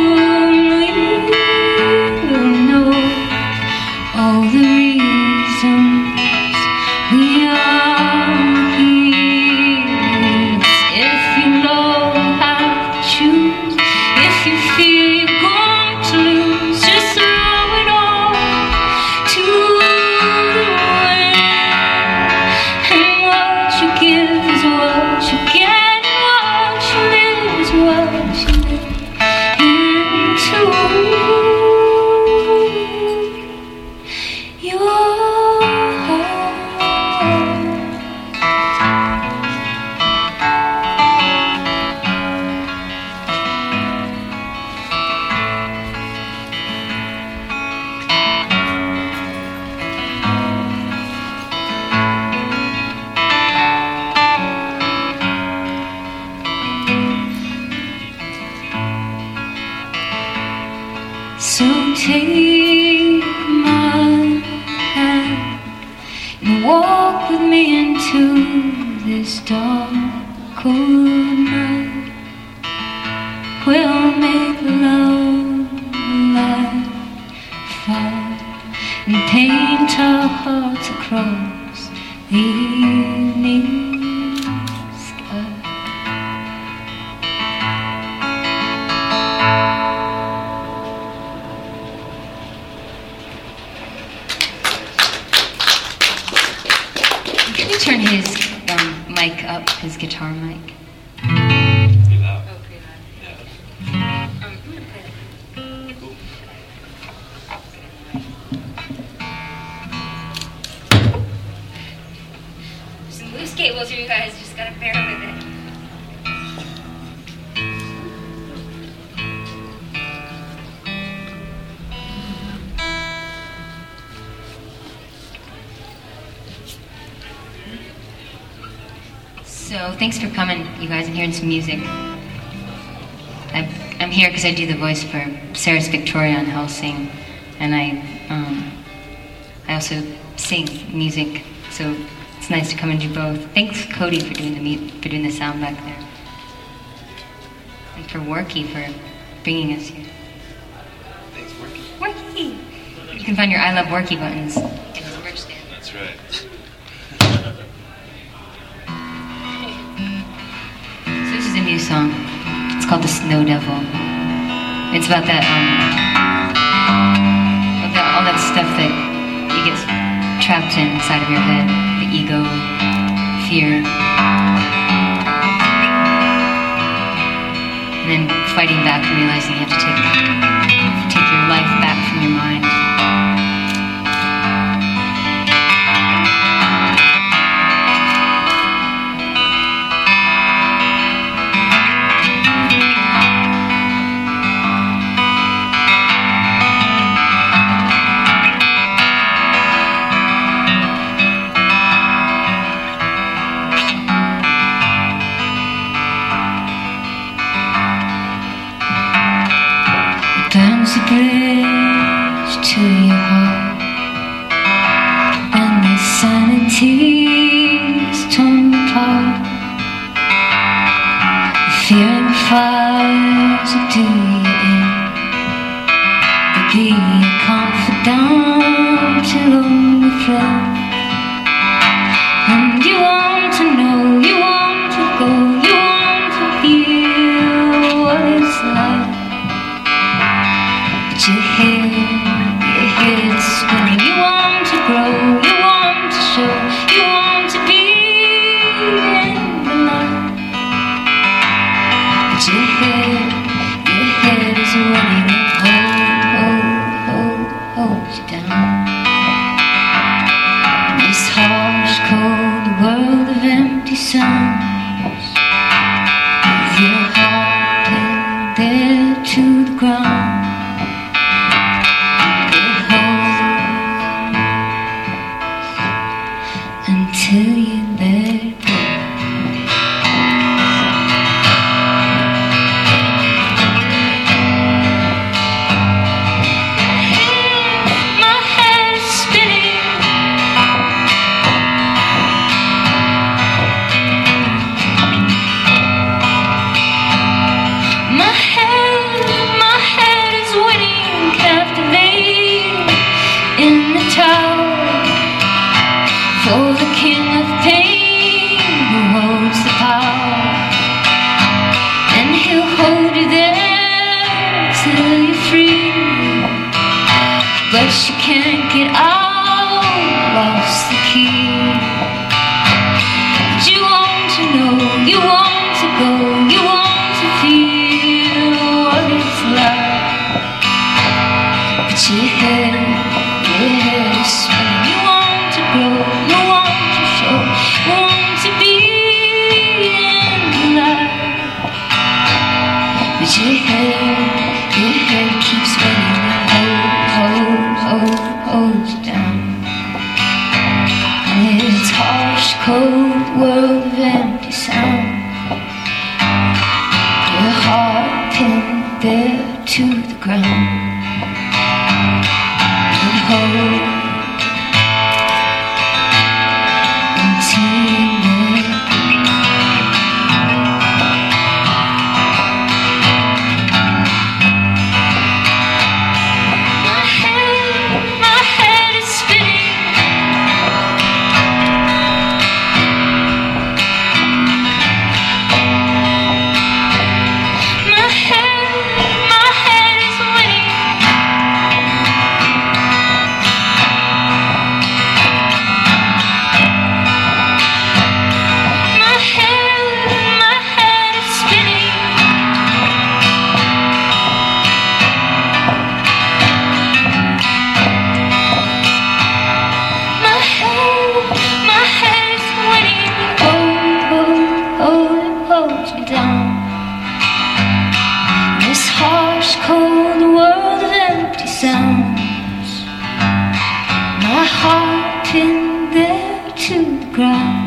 you'll know all the reasons we are here. If you know how to choose, if you feel you're going to lose, just throw it all to the wind. And what you give is what you get, and what you live is what you live into your heart. So take my hand and walk with me into this dark, cold night. We'll make love like fire and paint our hearts across the evening sky. Can you turn his um, mic up, his guitar mic? Pretty loud. Oh, pretty loud. Yeah. Um, I'm gonna play that. Cool. Some loose cables here, you guys. Just gotta bear with it. So thanks for coming, you guys, and hearing some music. I, I'm here because I do the voice for Sarah's Victoria on Helsing, and I um, I also sing music. So it's nice to come and do both. Thanks, Cody, for doing the mu- for doing the sound back there, and for Worky for bringing us here. Thanks, Worky. Worky. You can find your I Love Worky buttons in his merch stand. That's right. So this is a new song. It's called The Snow Devil. It's about that, um, about that, all that stuff that you get trapped in inside of your head. The ego, fear. And then fighting back and realizing you have to take, take your life back from your mind. Burns the bridge to your heart, and the sanity's torn apart. The fear and the fires will do you in. They'll be your confidant till only friend. And you want to know, you want to go, you want to hear what it's like. Your head, your head's spinning. You want to grow, you want to show, you want to be ground. Until you let go. My head is spinning. My head, my head is winning, captivating in the tower. For the king of pain who holds the power, and he'll hold you there till you're free. But you can't get out, lost the key. But you want to know, you want to go, you want to feel what it's like. But your head, your head is spinning. You want to grow, you want to show, you want to be in the light. But your head, your head keeps spinning. Hold, hold, hold, hold you down. And it's harsh, cold world of empty sound. Your heart pinned there to the ground. And hold until you let go. My head, my head is spinning. My head, my head is winning. My head, my head is spinning. My head, my head is winning. Hold, hold, hold, hold you down. This harsh, cold world of empty sounds. My heart pinned there to the ground.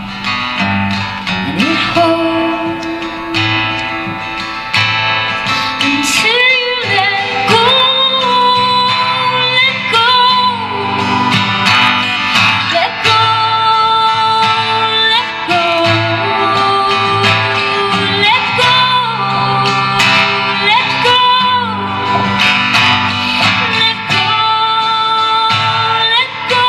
And it holds until you let go, let go, let go, let go, let go, let go, let go, let go.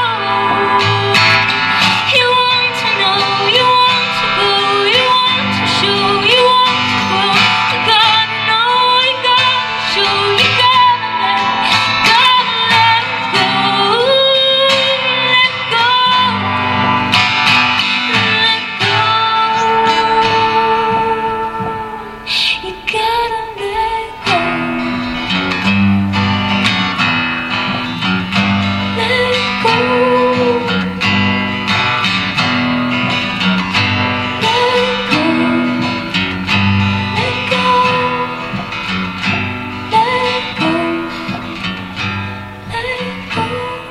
You want to know, you want to go, you want to show, you want to grow. You gotta know, you gotta show, you gotta let, gotta let go, let go, let go. You gotta let go, let go. Let go, let go, let go, let go.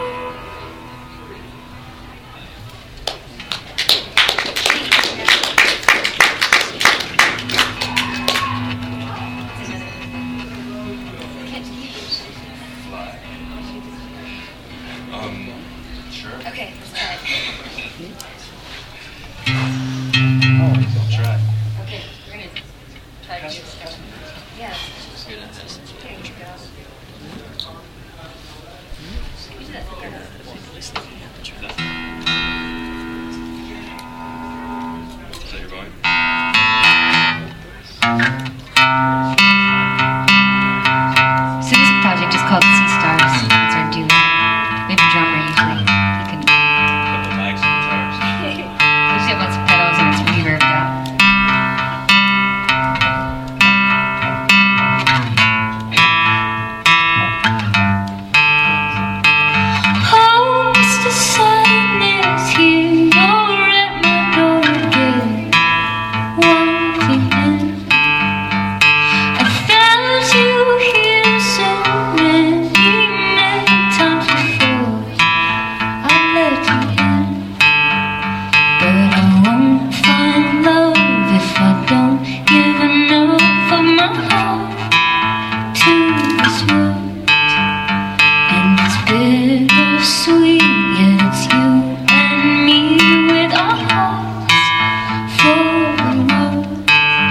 Um, sure. Okay, let's try it. I'll try. Okay, we're gonna try to do this stuff. Yeah. Let's get into this. There you go. You do that together. Try that. Is that your volume? So this project is called Sea Stars. It's our duo. We have a drummer usually. He can. A couple of mics and guitars. We usually have lots of pedals and it's reverbed out. won't find love if I don't give enough of my heart to this world. And it's bittersweet, yet it's you and me with our hearts for the world.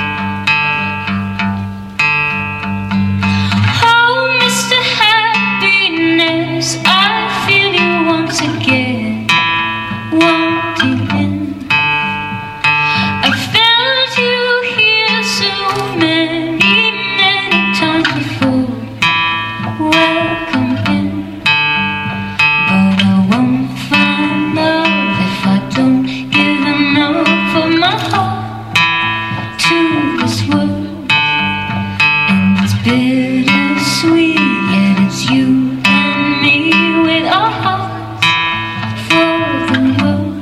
Oh, Mister Happiness, I feel you once again, wanting in. I felt you here so many, many times before. Welcome in. But I won't find love if I don't give enough of my heart to this world. And it's bittersweet, yet it's you and me with our hearts for the world.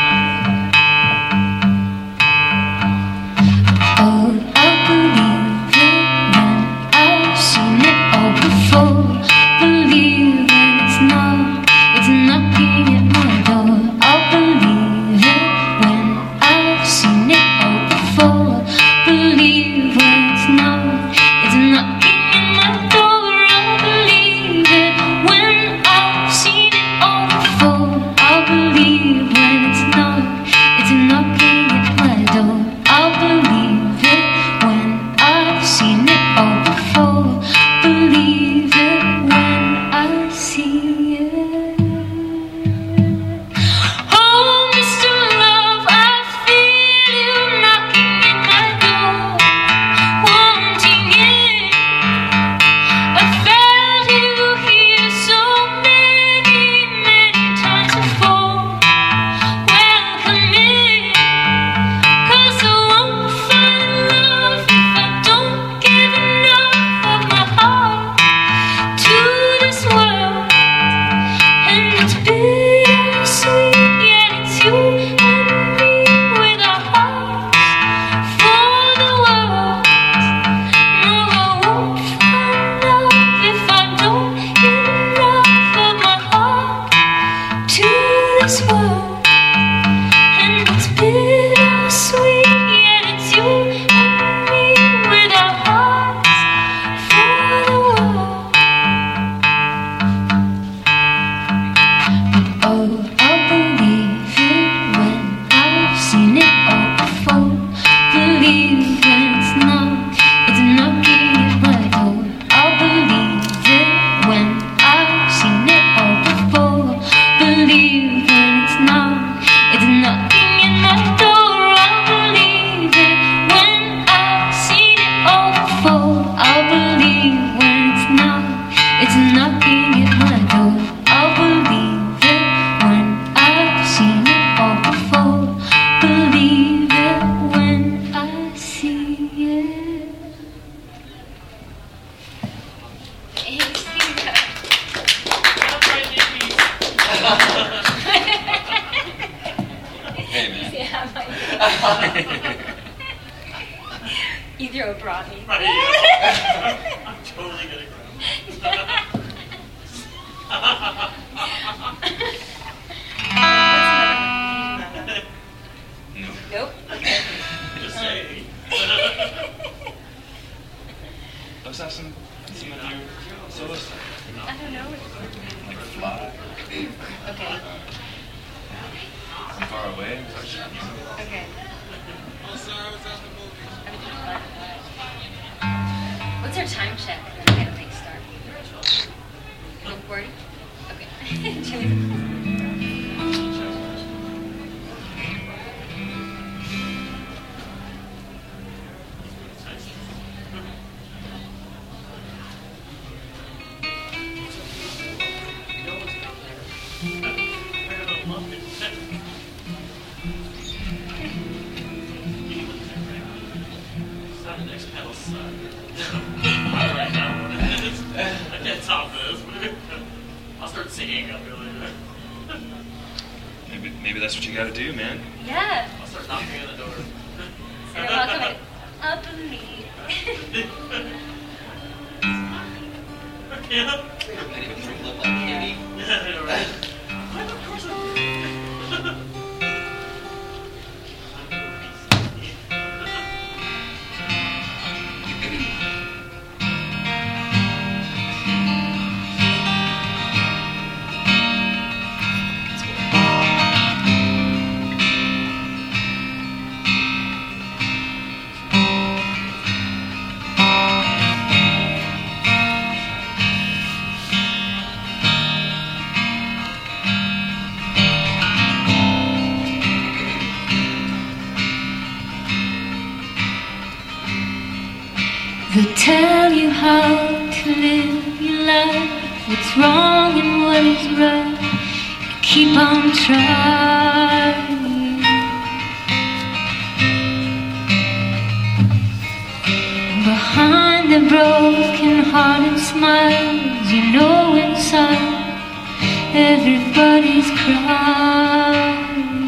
Oh, I believe it when I've seen it all before. Believe when it's not, it's knocking at my door. I'll believe it when I've seen it all before. Believe when it's not, it's knocking at my door. I'll believe it when I've seen it all before. I'll believe when it's not, it's knocking at my door. I'll believe it when I've seen it all before. Believe it when I see it. Oh, Mister Love, I feel you knocking at my door, wanting in. I felt you here so many, many times before. Welcome in. 'Cause I won't find love if I don't give enough of my heart to this world. And it's bittersweet, yet it's you and me with our hearts for the world. No, I won't find love if I don't give enough of my heart to this world. And it's bittersweet, yet it's you and me with our hearts for the world. Oh, I believe it when I've seen it all before. Believe when it's not, it's knocking at my door. I'll believe it when I've seen it all before. Believe when it's not, it's knocking at my door. I'll believe it when I've seen it all before. I'll believe when it's not, it's knocking at my door. I'll believe it when I've seen it all before. Believe it when I see it. Hey, man. Yeah, my you throw a brought me. I'm totally gonna cry. No. Nope. Okay. Just saying. Let's have some, some of your solo stuff. I don't know. Like Fly. Okay. From Far Away. Okay. What's our time check? Then we gotta make start. one forty? Okay. Jimmy. Not the next pedal suck. Right now. I can't top this. I'll start singing up here later. Maybe, maybe that's what you gotta do, man. Yeah. I'll start knocking on the door. So welcome it up and me. Yeah. Wait a minute, you look like Kitty. Yeah, I know, right? Of course I They'll tell you how to live your life, what's wrong and what is right. Keep on trying. Behind the broken-hearted smiles, you know inside everybody's crying.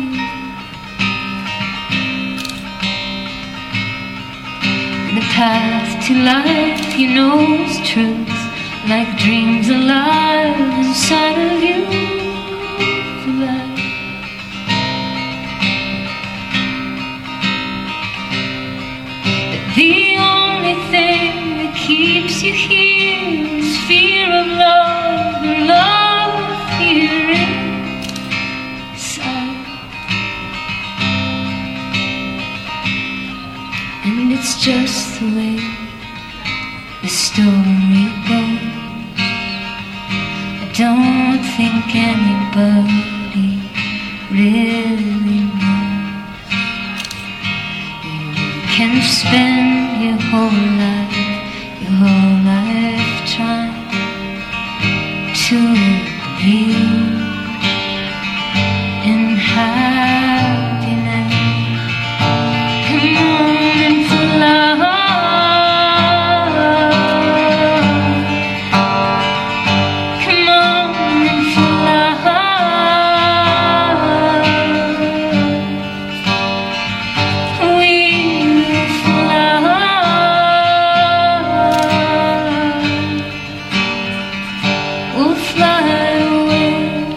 The path to life, you know, is truth, like dreams alive inside of you. But the only thing that keeps you here is fear of love, and love of fear inside. And it's just the way the story goes. I don't think anybody really knows. You can spend your whole life, your whole life trying to believe in happiness. Come on and fly. Come on and fly. We'll fly. We'll fly away.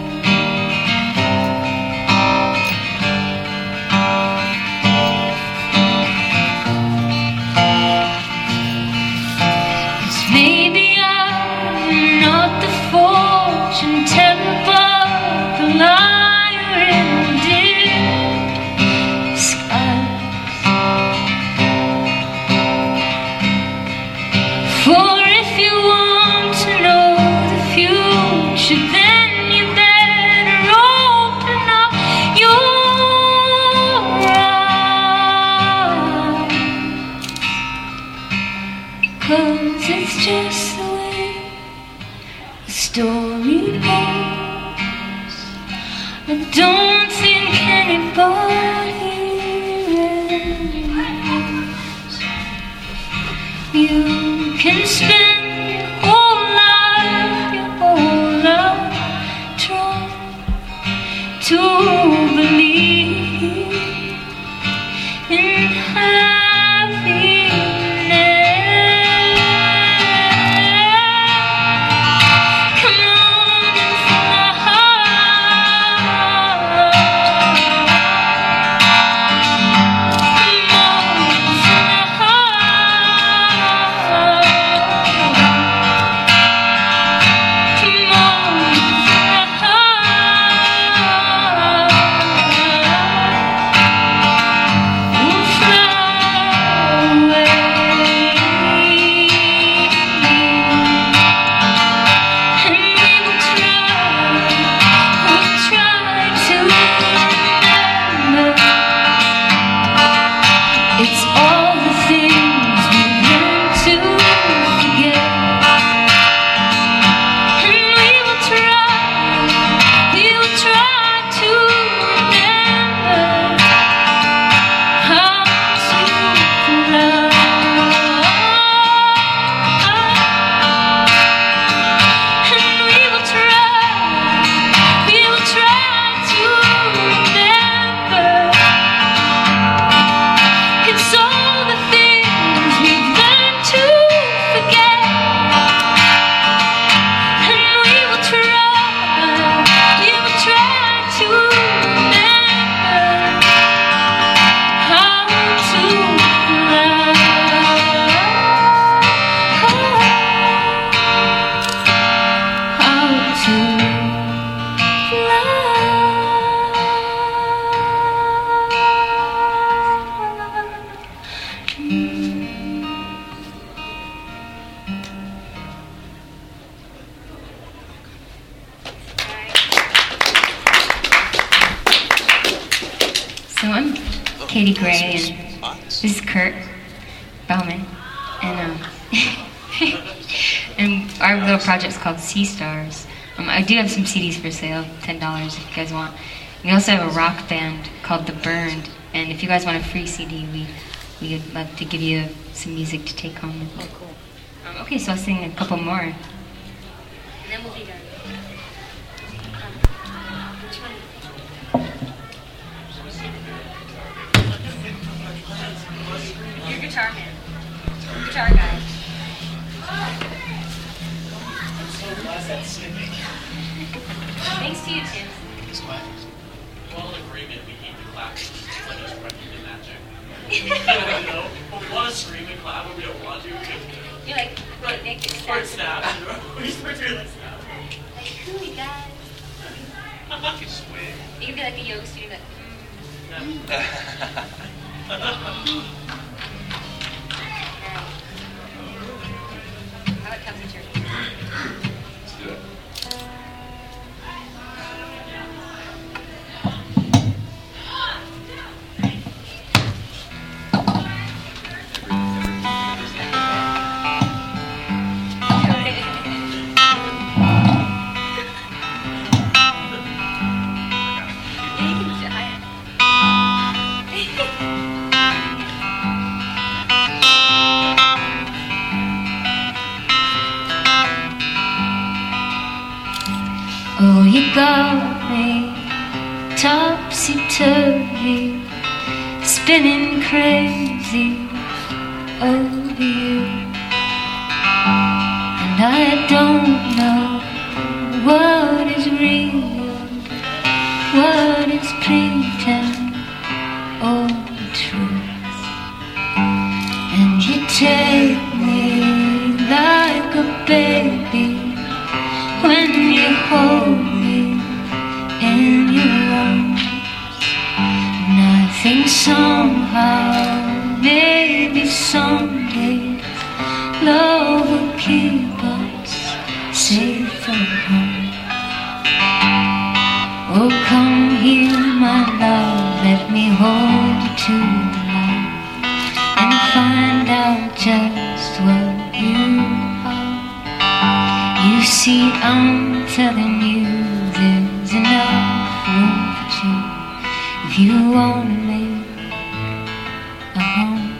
Maybe I'm not the fortune teller, but the liar in disguise. For if you want to know the future, then you better open up your eyes. 'Cause it's just the way the story goes. I don't think anybody really knows. You can spend your whole life, your whole life trying to believe in happiness. Come on and fly. Come on and fly. Come on and fly. We'll fly away. And we will try, we'll try to remember. It's all the things we've learned to forget. And we will try, we will try to remember how to love. And we will try, we will try to remember. It's all the things we've learned to forget. And we will try, we will try to remember how to love. How to So I'm Katie Gray, and this is Kurt Bauman, And um, and our little project's called Sea Stars. Um, I do have some C Ds for sale, ten dollars if you guys want. We also have a rock band called The Burned, and if you guys want a free C D, we we would love to give you some music to take home. Oh, cool. Um, okay, so I'll sing a couple more. And then we'll be done. Um, which one? Your guitar man. Guitar guy. Thanks to you, Tim. We're all in agreement we need to clap. It's like us running in magic. No, but we want to scream and clap, but we don't want to. You're like, Right. make it Start snap. snap. We start doing like snap. Like, hooey, guys. You can sway. You can be like a yoga student, like, mm. How it comes in church. Let's do it. Oh, you got me topsy-turvy, spinning crazy over you. And I don't know what is real, what is pretend or truth. And you take me like a baby when you hold me in your arms. And I think somehow, maybe someday, love will keep us safe from home. Oh, come here, my love, let me hold you tonight and find out just what you are. You see, I'm telling you, there's enough room for two if you want to make a home.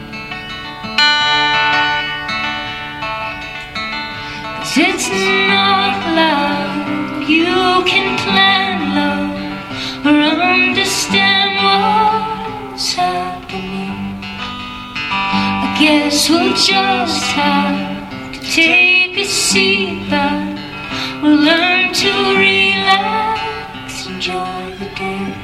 'Cause it's not like you can plan love or understand what's happening. I guess we'll just have to take a seat back. We'll learn to relax, enjoy the day.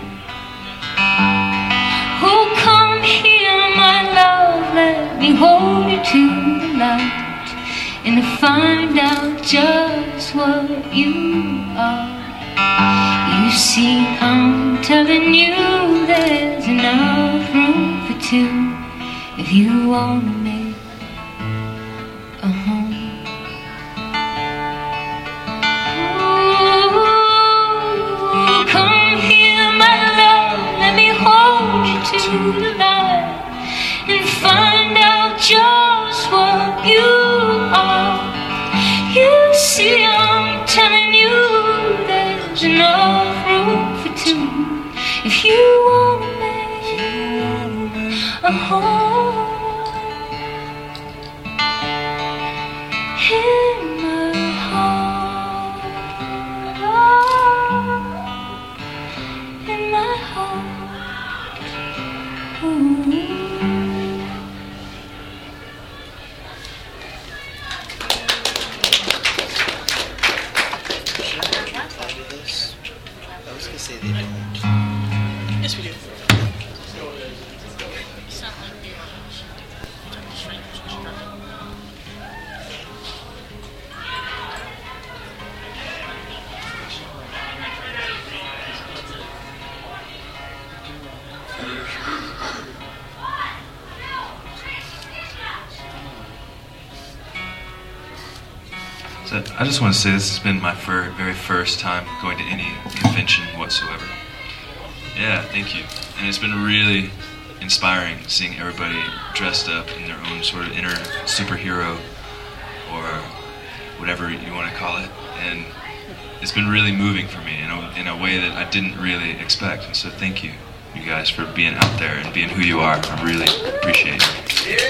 Oh, come here, my love, let me hold you to the light and find out just what you are. You see, I'm telling you, there's enough room for two if you want to make a home. Ooh, come here, my love, let me hold you to the light and find out just what you are. You see, I'm telling you, there's enough room for two if you want to make a home. In my heart, in my heart. Ooh. I was gonna say they don't. Yes, we do. So I just want to say this has been my fir- very first time going to any convention whatsoever. Yeah, thank you. And it's been really, inspiring seeing everybody dressed up in their own sort of inner superhero or whatever you want to call it, and it's been really moving for me in a, in a way that I didn't really expect. And so thank you, you guys, for being out there and being who you are. I really appreciate it.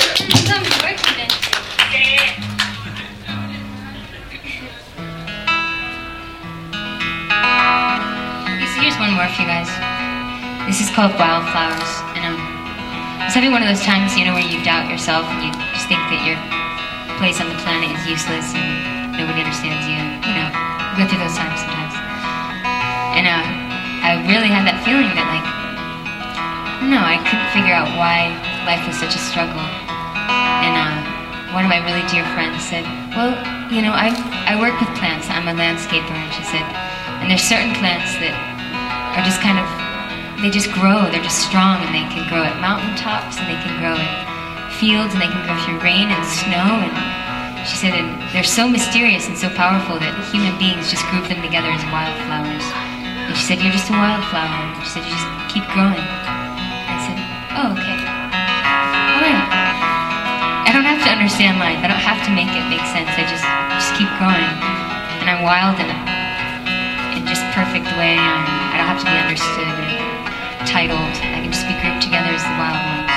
Here's one more for you guys. This is called Wildflowers, and um, it's having one of those times, you know, where you doubt yourself and you just think that your place on the planet is useless and nobody understands you. You know, you go through those times sometimes. And uh, I really had that feeling that, like, no, I couldn't figure out why life was such a struggle. And uh, one of my really dear friends said, well, you know, I I work with plants. I'm a landscaper, and she said, and there's certain plants that are just kind of, they just grow. They're just strong, and they can grow at mountaintops, and they can grow in fields, and they can grow through rain and snow. And she said, and they're so mysterious and so powerful that human beings just group them together as wildflowers. And she said, you're just a wildflower. She said, you just keep growing. I said, oh, okay. All right. I don't have to understand life. I don't have to make it make sense. I just just keep growing. And I'm wild in a in just perfect way. I'm, I don't have to be understood or titled. I can just be grouped together as the wild ones.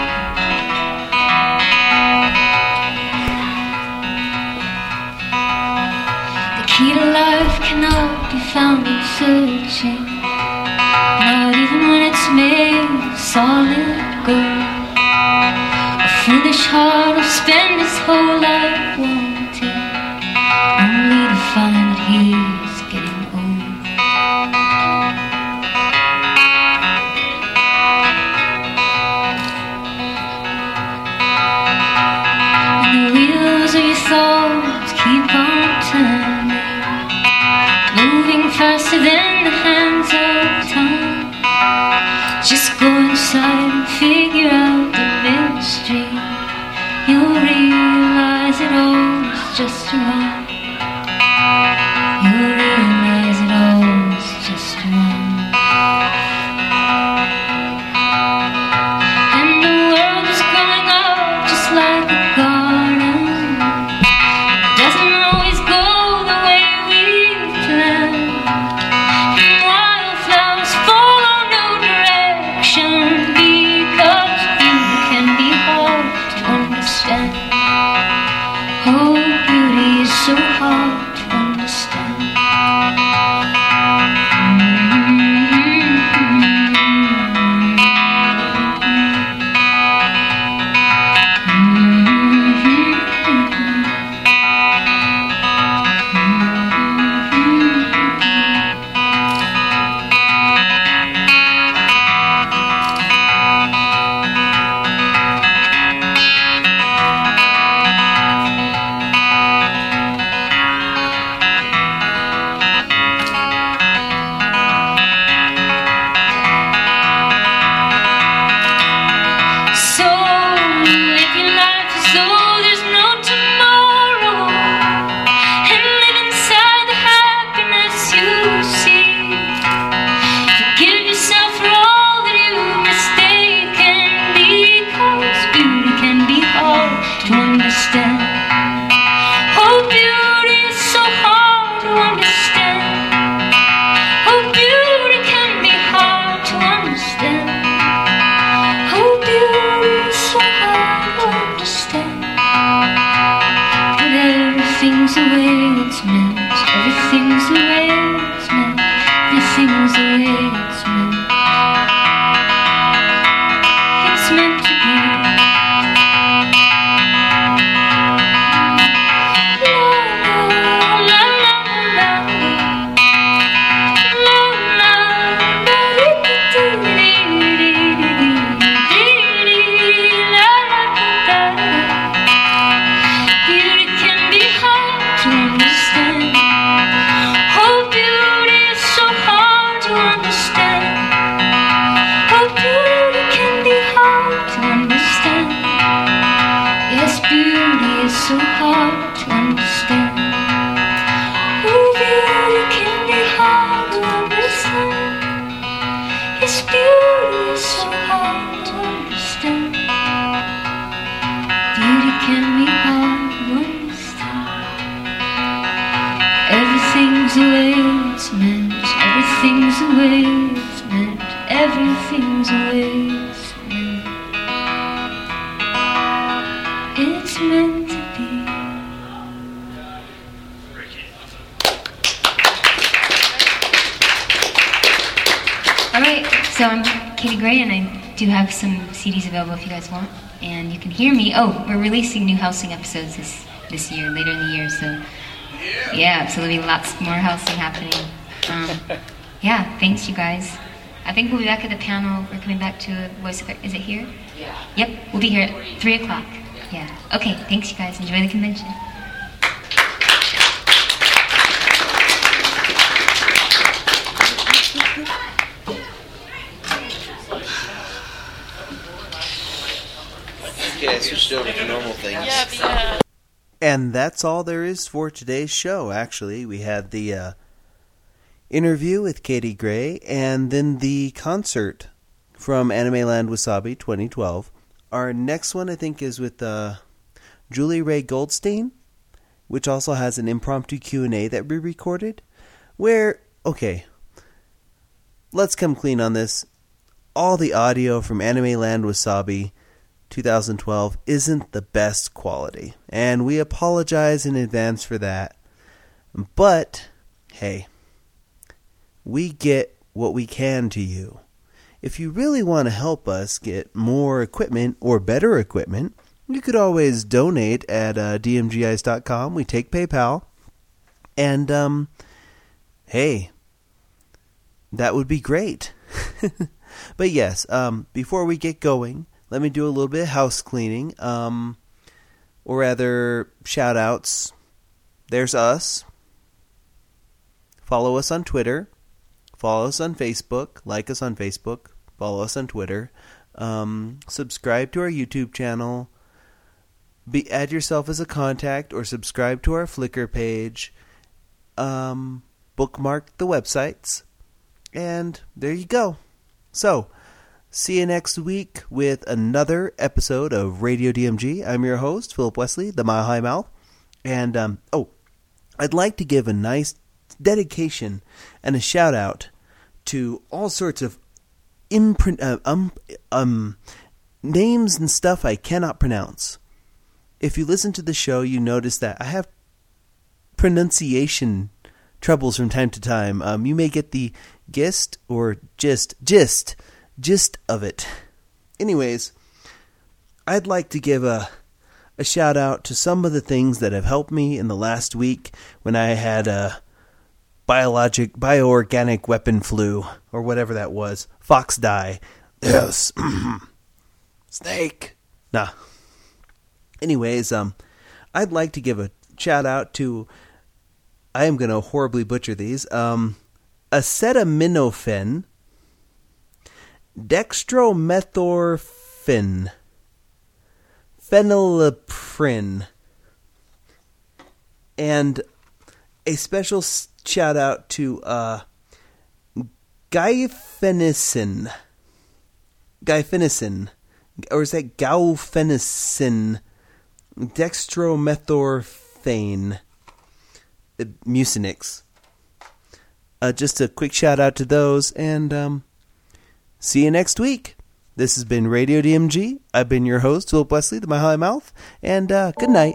The key to life cannot be found in searching, not even when it's made of solid gold. A foolish heart will spend his whole life wanting, only to find that he's getting old. And the wheels of your thoughts keep on turning, moving faster than the hands of time. Just go inside and figure out the mystery. You'll realize it all is just a rhyme. You'll realize it all is just a rhyme. And the world is growing up just like a garden. It doesn't always go the way we planned. And wildflowers follow no direction, because beauty can be hard to understand. Oh, beauty is so hard to understand. So live your life as though there's no tomorrow, and live inside the happiness you see. Forgive yourself for all that you've mistaken, because beauty can be hard to understand. Oh, beauty is so hard to understand. Oh, beauty can be hard to understand. Oh, beauty is so hard to understand. But everything's the way it's meant. Everything's the way it's meant. Everything's the way it's meant. It's meant to be. La la la la la la la Beauty can be hard to understand. Oh, beauty is so hard to understand. Oh, beauty can be hard to understand. Yes, beauty is so hard to understand. Oh, beauty can be hard to understand. Yes, beauty is so hard to understand. meant to be. Alright, so I'm Katie Gray, and I do have some C Ds available if you guys want. And you can hear me. Oh, we're releasing new housing episodes this, this year, later in the year, so yeah, so there'll be lots more housing happening. Um, yeah, thanks you guys. I think we'll be back at the panel. We're coming back to Voice of... Is it here? Yeah. Yep, we'll be here at three o'clock. Yeah. Okay, thanks you guys. Enjoy the convention. Okay, I switched over to normal things. Yeah, yeah. And that's all there is for today's show, actually. We had the uh, interview with Katie Gray, and then the concert from Anime Land Wasabi twenty twelve. Our next one, I think, is with uh, Julie Ray Goldstein, which also has an impromptu Q and A that we recorded, where, okay, let's come clean on this. All the audio from Anime Land Wasabi twenty twelve isn't the best quality, and we apologize in advance for that. But, hey, we get what we can to you. If you really want to help us get more equipment or better equipment, you could always donate at uh, d m g ice dot com. We take PayPal. And, um, hey, that would be great. But yes, um, before we get going, let me do a little bit of house cleaning, um, or rather, shout-outs. There's us. Follow us on Twitter. Follow us on Facebook. Like us on Facebook. Follow us on Twitter. Um, subscribe to our YouTube channel. Be, add yourself as a contact or subscribe to our Flickr page. Um, bookmark the websites. And there you go. So, see you next week with another episode of Radio D M G. I'm your host, Philip Wesley, the Mile High Mouth. And, um, oh, I'd like to give a nice dedication and a shout out to all sorts of imprint, uh, um, um, names and stuff I cannot pronounce. If you listen to the show, you notice that I have pronunciation troubles from time to time. Um, you may get the gist or gist, gist, gist of it. Anyways, I'd like to give a a shout out to some of the things that have helped me in the last week when I had a biologic, bioorganic weapon flu, or whatever that was. Fox die. Yes. Snake. Nah. Anyways, um, I'd like to give a shout out to, I am going to horribly butcher these, um, acetaminophen, dextromethorphan, phenylephrine, and a special shout out to uh, guaifenesin, guaifenesin, or is that gaufenesin, dextromethorphane, uh, Mucinix. Uh, just a quick shout out to those, and um, see you next week. This has been Radio D M G. I've been your host, Philip Wesley, the Mile High Mouth, and uh, good night.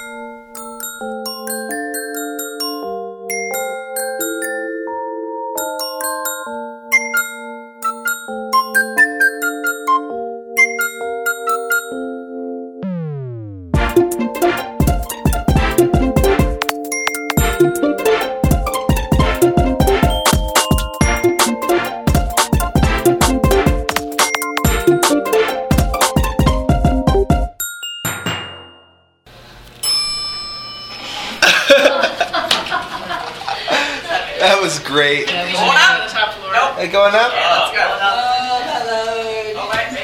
That was great. Going up? Top floor. Nope. Hey, going up? Yeah, let's go. Oh, hello. Oh, wait,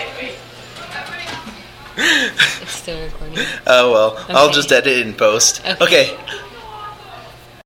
wait, wait. It's still recording. Oh, well. Okay. I'll just edit it in post. Okay. Okay.